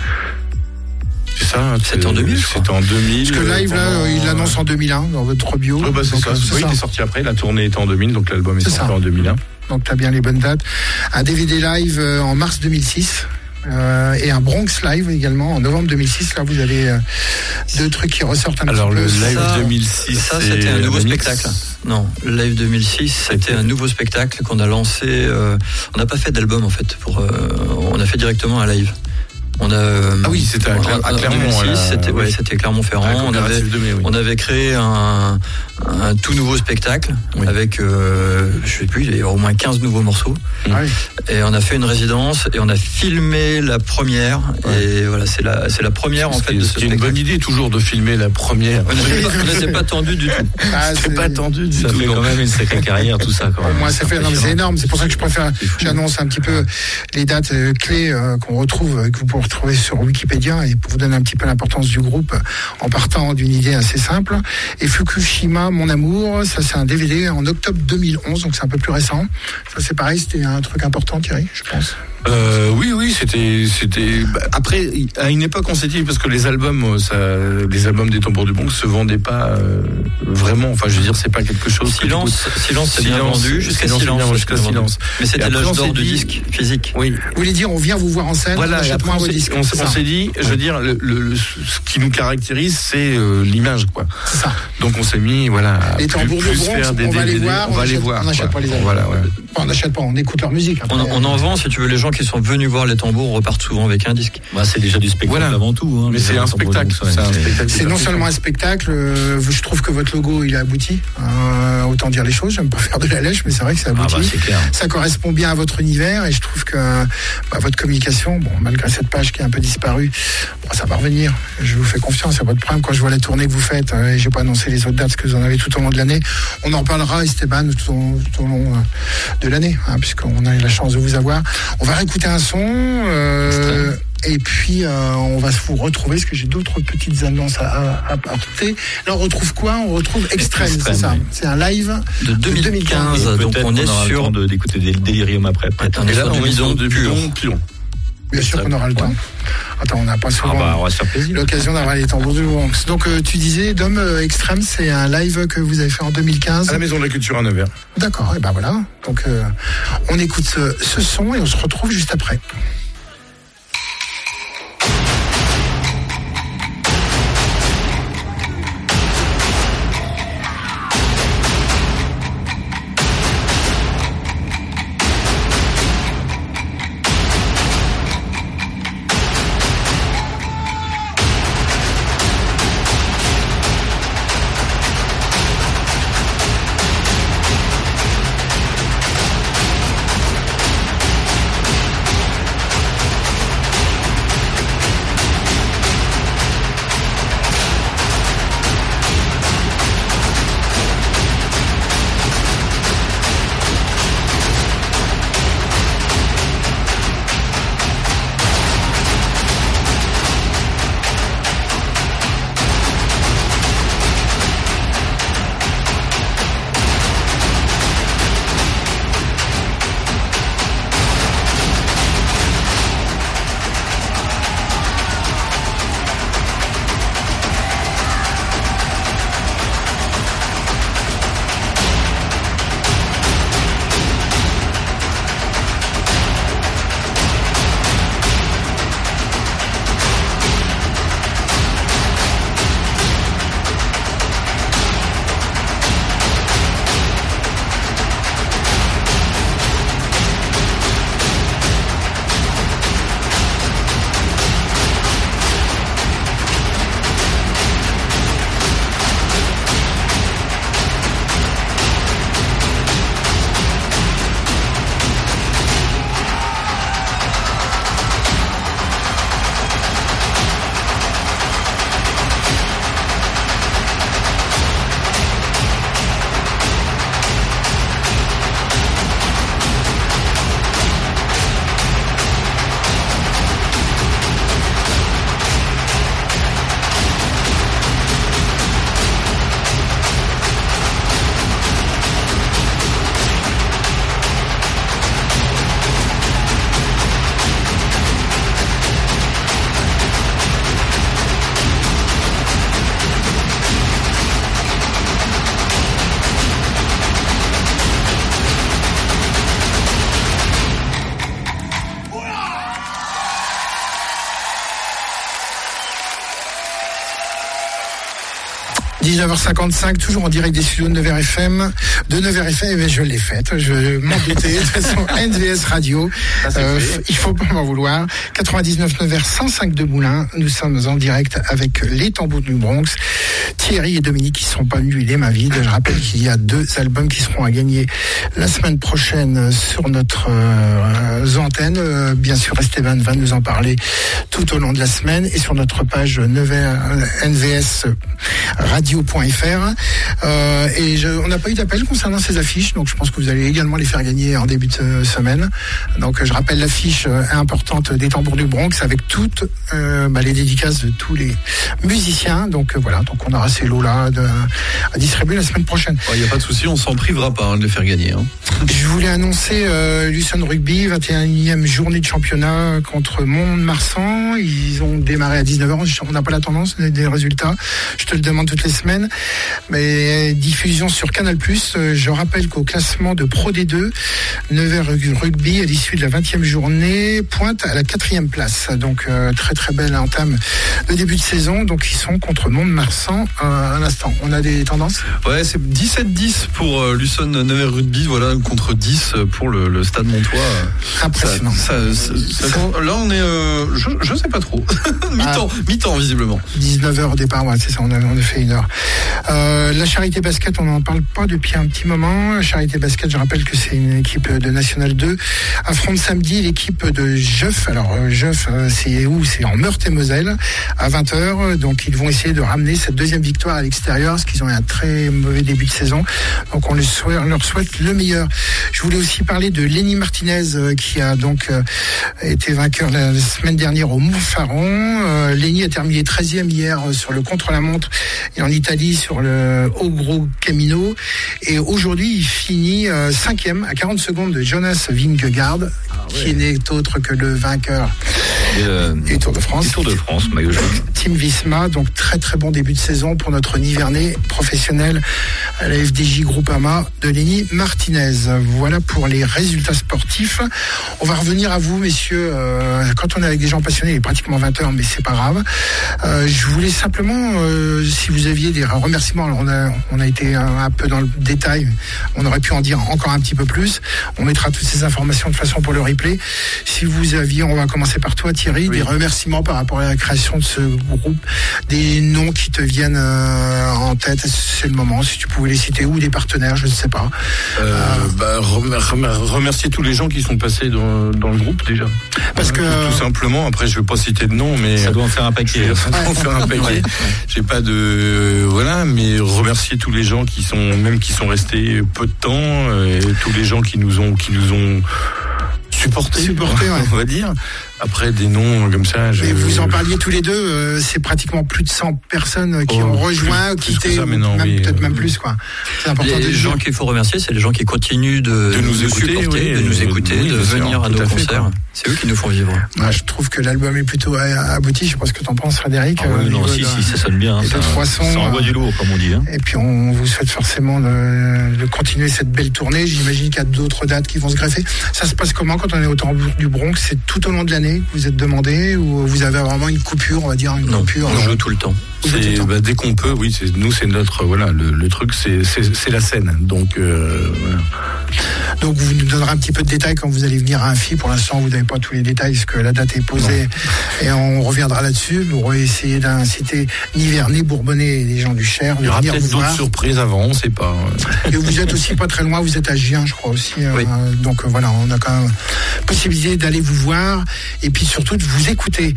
c'est ça. hein, C'était en deux mille, je crois. C'était en deux mille. Parce que Live, là, pendant- il l'annonce en deux mille un dans votre bio. Ouais, bah, c'est Donc, ça. euh, Oui, il est sorti après. La tournée était en deux mille, donc l'album est C'est sorti ça. en deux mille un. Donc, tu as bien les bonnes dates. Un D V D live euh, en mars deux mille six. euh, et un Bronx live également en novembre deux mille six. Là, vous avez euh, deux trucs qui ressortent un Alors petit le peu. live Ça, deux mille six, Ça, c'est c'était un nouveau remix. spectacle. Non, le Live deux mille six, c'était un nouveau spectacle qu'on a lancé. euh, on n'a pas fait d'album en fait. Pour, euh, on a fait directement un live. On a. euh, Ah oui, c'était à en- Cler- à en Clermont, deux mille six, là, c'était ouais, oui. c'était Clermont-Ferrand. Ah, on avait. Coopérative de mai, oui. On avait créé un, un tout nouveau spectacle Oui. avec, euh, je sais plus, il y a au moins quinze nouveaux morceaux. Ah oui. Et on a fait une résidence et on a filmé la première. Et voilà, c'est la, c'est la première en Ce fait qui est- de ce ce qui est une spectacle. bonne idée toujours de filmer la première. On n'était pas, on n'était pas tendu du tout. Ah, C'est pas tendu du Ça tout. fait non. quand même une sacrée carrière, tout ça. Quand Au même. moins, c'est fait. Non, mais c'est énorme. C'est pour ça que je préfère. C'est fou. J'annonce un petit peu les dates euh, clés euh, qu'on retrouve, euh, que vous pouvez retrouver sur Wikipédia, et pour vous donner un petit peu l'importance du groupe, euh, en partant d'une idée assez simple. Et Fukushima, mon amour, ça c'est un D V D en octobre deux mille onze, donc c'est un peu plus récent. Ça c'est pareil, c'était un truc important, Thierry, je pense. Euh, oui, oui, c'était, c'était. bah, après, à une époque, on s'est dit parce que les albums, ça, les albums des Tambours du Bronx se vendaient pas euh, vraiment. Enfin, je veux dire, c'est pas quelque chose. que tu Silence, silence, c'est bien Silence, vendu jusqu'à Silence, silence. c'est bien jusqu'à c'est bien vendu. Silence. Mais Et c'était après, l'âge on d'or s'est de dit- disque physique. Oui. Vous voulez dire, on vient vous voir en scène, Voilà, on et achète après, moins on vos s'est, disques. on, c'est on ça. s'est dit, je veux dire, le, le- le- ce qui nous caractérise, c'est euh, l'image, quoi. C'est ça. Donc on s'est mis, voilà, à Les plus, Tambours du plus Bronx, faire des on va les D V D. voir, on va les achète- voir. on n'achète quoi. pas les albums. Voilà, ouais. Enfin, on n'achète pas, on écoute leur musique. On, après. on en vend, si tu veux, les gens qui sont venus voir les tambours repartent souvent avec un disque. Bah, c'est déjà du spectacle Voilà. avant tout. Hein, Mais c'est un spectacle. C'est un spectacle. C'est non seulement un spectacle, euh, je trouve que votre logo il est abouti. Euh, autant dire les choses, j'aime pas faire de la lèche, mais c'est vrai que c'est abouti. Ah bah, c'est clair. Ça correspond bien à votre univers et je trouve que bah, votre communication, bon, malgré cette page qui est un peu disparue, bon, ça va revenir. Je vous fais confiance, c'est pas de problème. Quand je vois la tournée que vous faites, euh, et j'ai pas annoncé les autres dates parce que vous en avez tout au long de l'année, on en parlera, Esteban, tout au, tout au long euh, de l'année, hein, puisqu'on a eu la chance de vous avoir. On va réécouter un son. Euh, Et puis, euh, on va vous retrouver, parce que j'ai d'autres petites annonces à, à apporter. Là, on retrouve quoi? On retrouve Extrême, c'est ça. Oui. C'est un live De deux mille quinze, Et donc peut-être on est qu'on aura le sur... temps de- d'écouter des Delirium après. peut-être. On est Et là, sur du on est bidon sur du pur. bidon pilon. Bien sûr qu'on aura le temps. Attends, on n'a pas Ah souvent bah, on va se faire plaisir. l'occasion d'avoir les tambours du Bronx. Donc, euh, tu disais, Dom, euh, Extrême, c'est un live que vous avez fait en deux mille quinze. À la Maison de la Culture à Nevers. D'accord, et ben voilà. Donc, euh, on écoute ce, ce son et on se retrouve juste après. dix-neuf heures cinquante-cinq, toujours en direct des studios de Nevers F M. De Nevers F M, je l'ai faite, je m'en doutais. De toute façon, N V S Radio, euh, il faut pas m'en vouloir. quatre-vingt-dix-neuf Nevers, cent cinq de Moulins. Nous sommes en direct avec les tambours du Bronx. Thierry et Dominique qui ne sont pas venus les mains vides. Je rappelle qu'il y a deux albums qui seront à gagner la semaine prochaine sur notre euh, antenne. Euh, bien sûr, Esteban va nous en parler tout au long de la semaine et sur notre page Nevers N V S radio point f r. Euh, et je, on n'a pas eu d'appel concernant ces affiches, donc je pense que vous allez également les faire gagner en début de semaine. Donc je rappelle l'affiche importante des tambours du Bronx avec toutes euh, bah, les dédicaces de tous les musiciens. Donc euh, voilà, donc on aura ces lots-là de, à distribuer la semaine prochaine. Il n'y a pas de souci, on s'en privera pas hein, de les faire gagner. Hein. Je voulais annoncer euh, Lucerne Rugby, vingt et unième journée de championnat contre Mont-de-Marsan. Ils ont démarré à dix-neuf heures. On n'a pas la tendance des résultats. Je te le demande toutes les semaines. semaine. Mais diffusion sur Canal plus. Je rappelle qu'au classement de Pro D deux, Nevers Rugby, à l'issue de la vingtième journée, pointe à la quatrième place. Donc euh, très très belle entame de début de saison. Donc ils sont contre Mont-de-Marsan euh, à l'instant. On a des tendances ? Ouais, c'est dix-sept dix pour euh, Luçon Nevers Rugby, voilà, contre dix pour le, le Stade Montois. Impressionnant. Ça, ça, ça, ça, là on est, euh, je, je sais pas trop. mi-temps, ah. mi-temps visiblement. dix-neuf heures au départ, ouais, c'est ça, on a, on a fait une heure. Euh, la Charité Basket, on n'en parle pas depuis un petit moment. La Charité Basket, je rappelle que c'est une équipe de National deux. Affronte samedi l'équipe de Jeuf. Alors, euh, Jeuf, euh, c'est où ? C'est en Meurthe-et-Moselle, à vingt heures. Donc, ils vont essayer de ramener cette deuxième victoire à l'extérieur, parce qu'ils ont eu un très mauvais début de saison. Donc, on leur souhaite, on leur souhaite le meilleur. Je voulais aussi parler de Lenny Martinez, euh, qui a donc euh, été vainqueur la, la semaine dernière au Montfaron. Euh, Lenny a terminé treizième hier euh, sur le contre-la-montre et en Italie sur le Ogro Camino. Et aujourd'hui, il finit euh, cinquième à quarante secondes de Jonas Vingegaard, ah ouais. qui n'est autre que le vainqueur euh, du Tour de France. Du Tour de France, maillot jaune. Team Visma, donc très très bon début de saison pour notre Nivernais professionnel à la F D J Groupama de Lenny Martinez. Voilà pour les résultats sportifs. On va revenir à vous, messieurs. Euh, quand on est avec des gens passionnés, il est pratiquement vingt heures, mais c'est pas grave. Euh, je voulais simplement, euh, si vous aviez des remerciements, alors on a, on a été un, un peu dans le détail, on aurait pu en dire encore un petit peu plus. On mettra toutes ces informations de façon pour le replay. Si vous aviez, on va commencer par toi, Thierry, oui. des remerciements par rapport à la création de ce groupe, des noms qui te viennent euh, en tête, c'est le moment, si tu pouvais les citer, ou des partenaires, je ne sais pas. Euh, euh, bah, remercier tous les gens qui sont passés dans, dans le groupe déjà. Parce que tout simplement, après je ne vais pas citer de nom, mais ça doit en faire un paquet. Ça doit en faire un paquet. J'ai pas de euh, voilà, mais remercier tous les gens qui sont même qui sont restés peu de temps, et tous les gens qui nous ont qui nous ont supporté, supporté ouais. on va dire. Après, des noms comme ça... Je... Et vous en parliez tous les deux, euh, c'est pratiquement plus de cent personnes qui oh, ont rejoint, plus, quitté, plus ça, même, oui, peut-être euh, même plus. Quoi. C'est important les de gens qu'il faut remercier, c'est les gens qui continuent de, de nous de écouter, supporter, oui, de nous écouter, oui, de venir à nos concerts. C'est eux qui nous font vivre. Ouais, je trouve que l'album est plutôt abouti. Je sais pas ce que t'en penses, Frédéric. Ah oui, non, si, de, si, ça sonne bien. Et ça, de trois sons, ça envoie du lourd, comme on dit. Hein. Et puis, on vous souhaite forcément de, de continuer cette belle tournée. J'imagine qu'il y a d'autres dates qui vont se greffer. Ça se passe comment quand on est au Tambour du Bronx ? C'est tout au long de l'année que vous êtes demandé, ou vous avez vraiment une coupure, on va dire une non, coupure on joue tout le temps. C'est, bah, dès qu'on peut, oui. C'est, nous, c'est notre voilà. Le, le truc, c'est, c'est, c'est la scène. Donc, euh, voilà. Donc, vous nous donnerez un petit peu de détails quand vous allez venir à Amphi. Pour l'instant, vous n'avez pas tous les détails parce que la date est posée non. et on reviendra là-dessus. Nous allons essayer d'inciter Nivernais, Bourbonnais et les gens du Cher. Il y aura peut-être d'autres voir. surprises avant, on ne sait pas. Et vous êtes aussi pas très loin. Vous êtes à Gien, je crois aussi. Oui. Euh, donc voilà, on a quand même possibilité d'aller vous voir et puis surtout de vous écouter.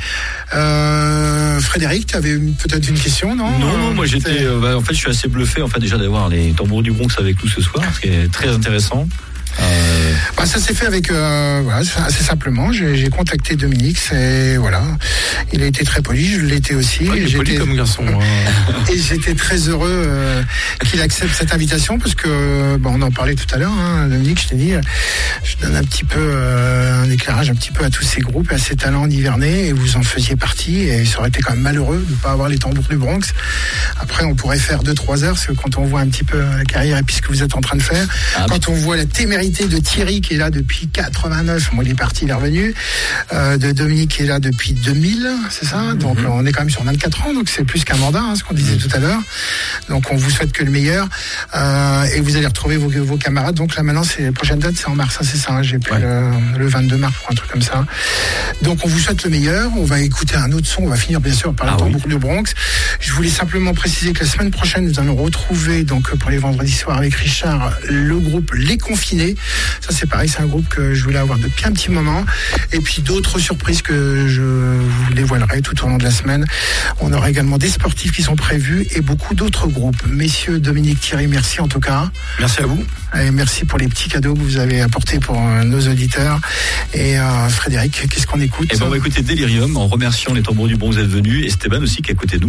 Euh, Frédéric, tu avais peut-être une question, non Non, non, moi j'étais. Euh, bah, en fait, je suis assez bluffé, en fait, déjà d'avoir les Tambours du Bronx avec nous ce soir, ce qui est très intéressant. Euh... Bah, ça s'est fait avec euh, voilà, assez simplement. J'ai, j'ai contacté Dominique, c'est voilà, il a été très poli, je l'ai été aussi. Ouais, il est j'étais... poli comme garçon. Hein. Et j'étais très heureux euh, qu'il accepte cette invitation parce que bah, on en parlait tout à l'heure, hein, Dominique, je t'ai dit, je donne un petit peu euh, un éclairage un petit peu à tous ces groupes, à ces talents nivernais, et vous en faisiez partie. Et ça aurait été quand même malheureux de ne pas avoir les Tambours du Bronx. Après, on pourrait faire deux trois heures, parce que quand on voit un petit peu la carrière et puis ce que vous êtes en train de faire, ah, quand on voit la témérité de Thierry qui est là depuis quatre-vingt-neuf, moi il est parti, il est revenu, euh, de Dominique qui est là depuis deux mille, c'est ça, mm-hmm. Donc on est quand même sur vingt-quatre ans, donc c'est plus qu'un mandat, hein, ce qu'on disait mm-hmm. tout à l'heure. Donc on vous souhaite que le meilleur, euh, et vous allez retrouver vos, vos camarades. Donc là maintenant, c'est la prochaine date, c'est en mars, hein, c'est ça, hein, j'ai pris ouais. le, le vingt-deux mars pour un truc comme ça. Donc on vous souhaite le meilleur. On va écouter un autre son, on va finir bien sûr par le ah, Tambour oui. du Bronx. Je voulais simplement préciser que la semaine prochaine, nous allons retrouver, donc pour les vendredis soirs avec Richard, le groupe Les Confinés. Ça c'est pareil, c'est un groupe que je voulais avoir depuis un petit moment. Et puis d'autres surprises que je vous dévoilerai tout au long de la semaine. On aura également des sportifs qui sont prévus et beaucoup d'autres groupes. Messieurs, Dominique, Thierry, merci en tout cas. Merci à vous. Et merci pour les petits cadeaux que vous avez apportés pour euh, nos auditeurs. Et euh, Frédéric, qu'est-ce qu'on écoute ? Eh ben, on va écouter Delirium en remerciant les Tambours du Bronx d'être venus. Et Esteban aussi qui est à côté de nous, on n'avait pas posé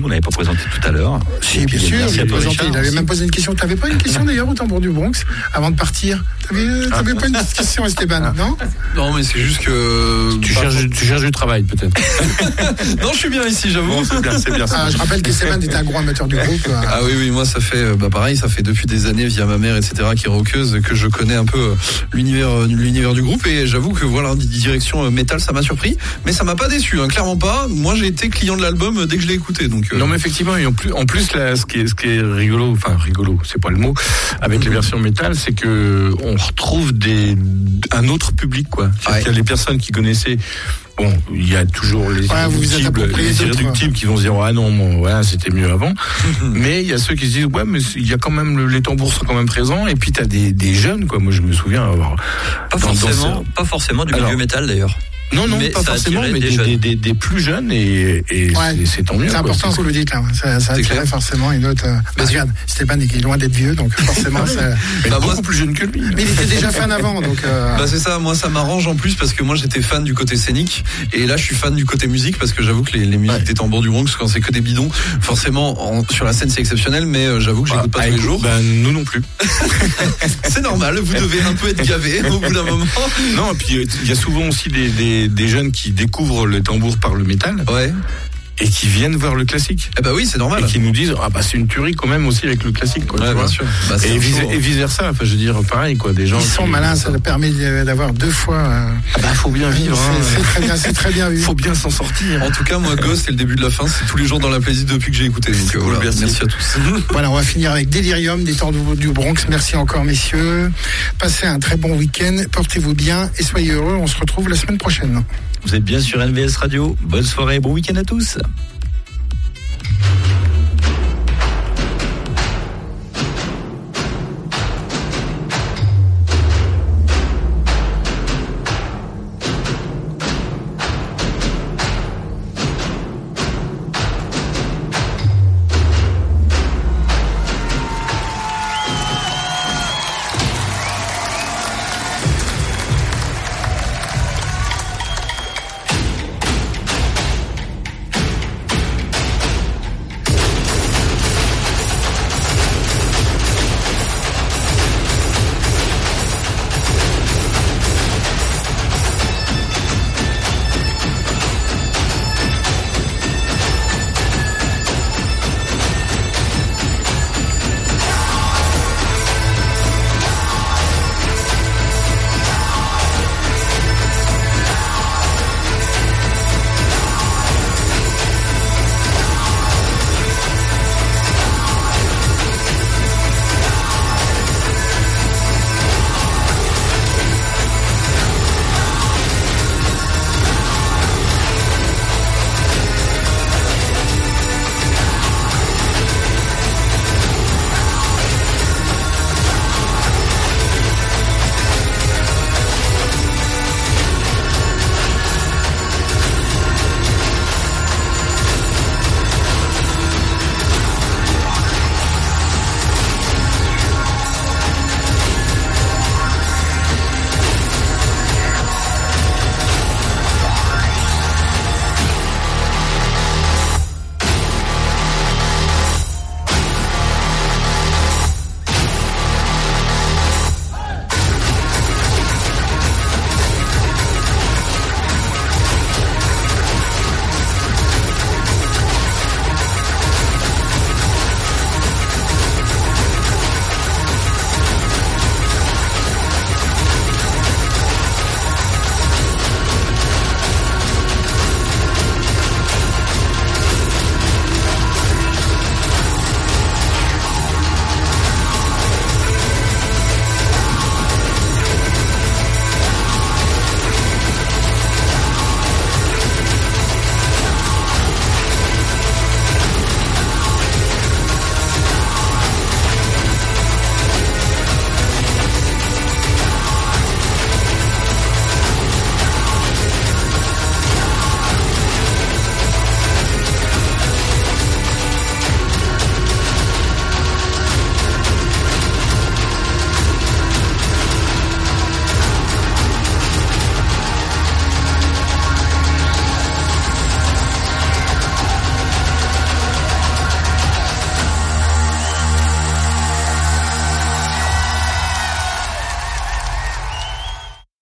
présenté tout à l'heure. Si, bien sûr, Merci il à a toi, présenté, Richard, il avait aussi. même posé une question. Tu n'avais pas une question d'ailleurs au tambour du Bronx avant de partir? Tu n'avais pas une petite question, Esteban, non? Non, mais c'est juste que. Tu bah, cherches, tu cherches du travail peut-être. Non, je suis bien ici, j'avoue. Bon, c'est bien, c'est bien. Ah, je rappelle qu'Esteban était un gros amateur du groupe. euh, Ah oui, oui, moi ça fait, euh, bah pareil, ça fait depuis des années via ma mère, et cetera, qui est rockeuse, que je connais un peu euh, l'univers, euh, l'univers du groupe, et j'avoue que voilà, direction euh, métal, ça m'a surpris, mais ça m'a pas déçu, hein, clairement pas. Moi, j'ai été client de l'album euh, dès que je l'ai écouté, donc. euh, Non, mais effectivement, et en plus, en plus là, ce qui est, ce qui est rigolo, enfin rigolo, c'est pas le mot, avec les versions métal, c'est que on retrouve des, un autre public, quoi. C'est-à-dire Ouais. qu'il y a les personnes qui connaissaient. Bon, il y a toujours les Ouais, vous vous êtes irréductibles, approprié les d'autres. irréductibles qui vont se dire ah non, bon, voilà, c'était mieux avant. Mais il y a ceux qui se disent ouais, mais il y a quand même le- les tambours sont quand même présents. Et puis t'as des, des jeunes, quoi. Moi, je me souviens avoir Pas dans- dans forcément, ce- pas forcément du Alors, milieu métal d'ailleurs. non, non, mais pas ça a forcément, attiré mais des des, jeunes. des, des, des plus jeunes et, et Ouais. c'est, c'est tant mieux. C'est quoi. important ce que cool. vous dites là. Ça, ça C'est attirait clair. forcément une autre. euh, bah, regarde, Stéphane il est loin d'être vieux, donc forcément. ça... Mais Bah, beaucoup moi- plus jeune que lui. Mais il était déjà fan avant, donc. euh, Bah c'est ça, moi ça m'arrange en plus parce que moi j'étais fan du côté scénique et là je suis fan du côté musique parce que j'avoue que les, les musiques Ouais. des tambours du Bronx quand c'est que des bidons, forcément en- sur la scène c'est exceptionnel mais euh, j'avoue que j'écoute pas Ah, tous les écoute, jours. Ben, nous non plus. C'est normal, vous devez un peu être gavé au bout d'un moment. Non, et puis euh, il y a souvent aussi des, des, des jeunes qui découvrent le tambour par le métal Ouais. et qui viennent voir le classique. Eh bah oui, c'est normal. Et qui nous disent ah bah c'est une tuerie quand même aussi avec le classique, quoi. Ouais, tu bien vois. sûr. Bah, c'est Et un vice, show, hein. et vice versa, enfin je veux dire pareil quoi, des gens. Ils sont qui- malins, ça leur permet de- d'avoir deux fois. euh, Ah bah faut bien vivre. c'est, Hein. c'est très bien, c'est très bien vu. Faut bien s'en sortir. En tout cas, moi, Ghost, c'est le début de la fin. C'est tous les jours dans la playlist depuis que j'ai écouté. Donc, C'est euh, cool, voilà. merci. Merci à tous. Voilà, on va finir avec Delirium des tambours du Bronx. Merci encore, messieurs. Passez un très bon week-end. Portez-vous bien et soyez heureux. On se retrouve la semaine prochaine. Vous êtes bien sur N V S Radio. Bonne soirée, bon week-end à tous.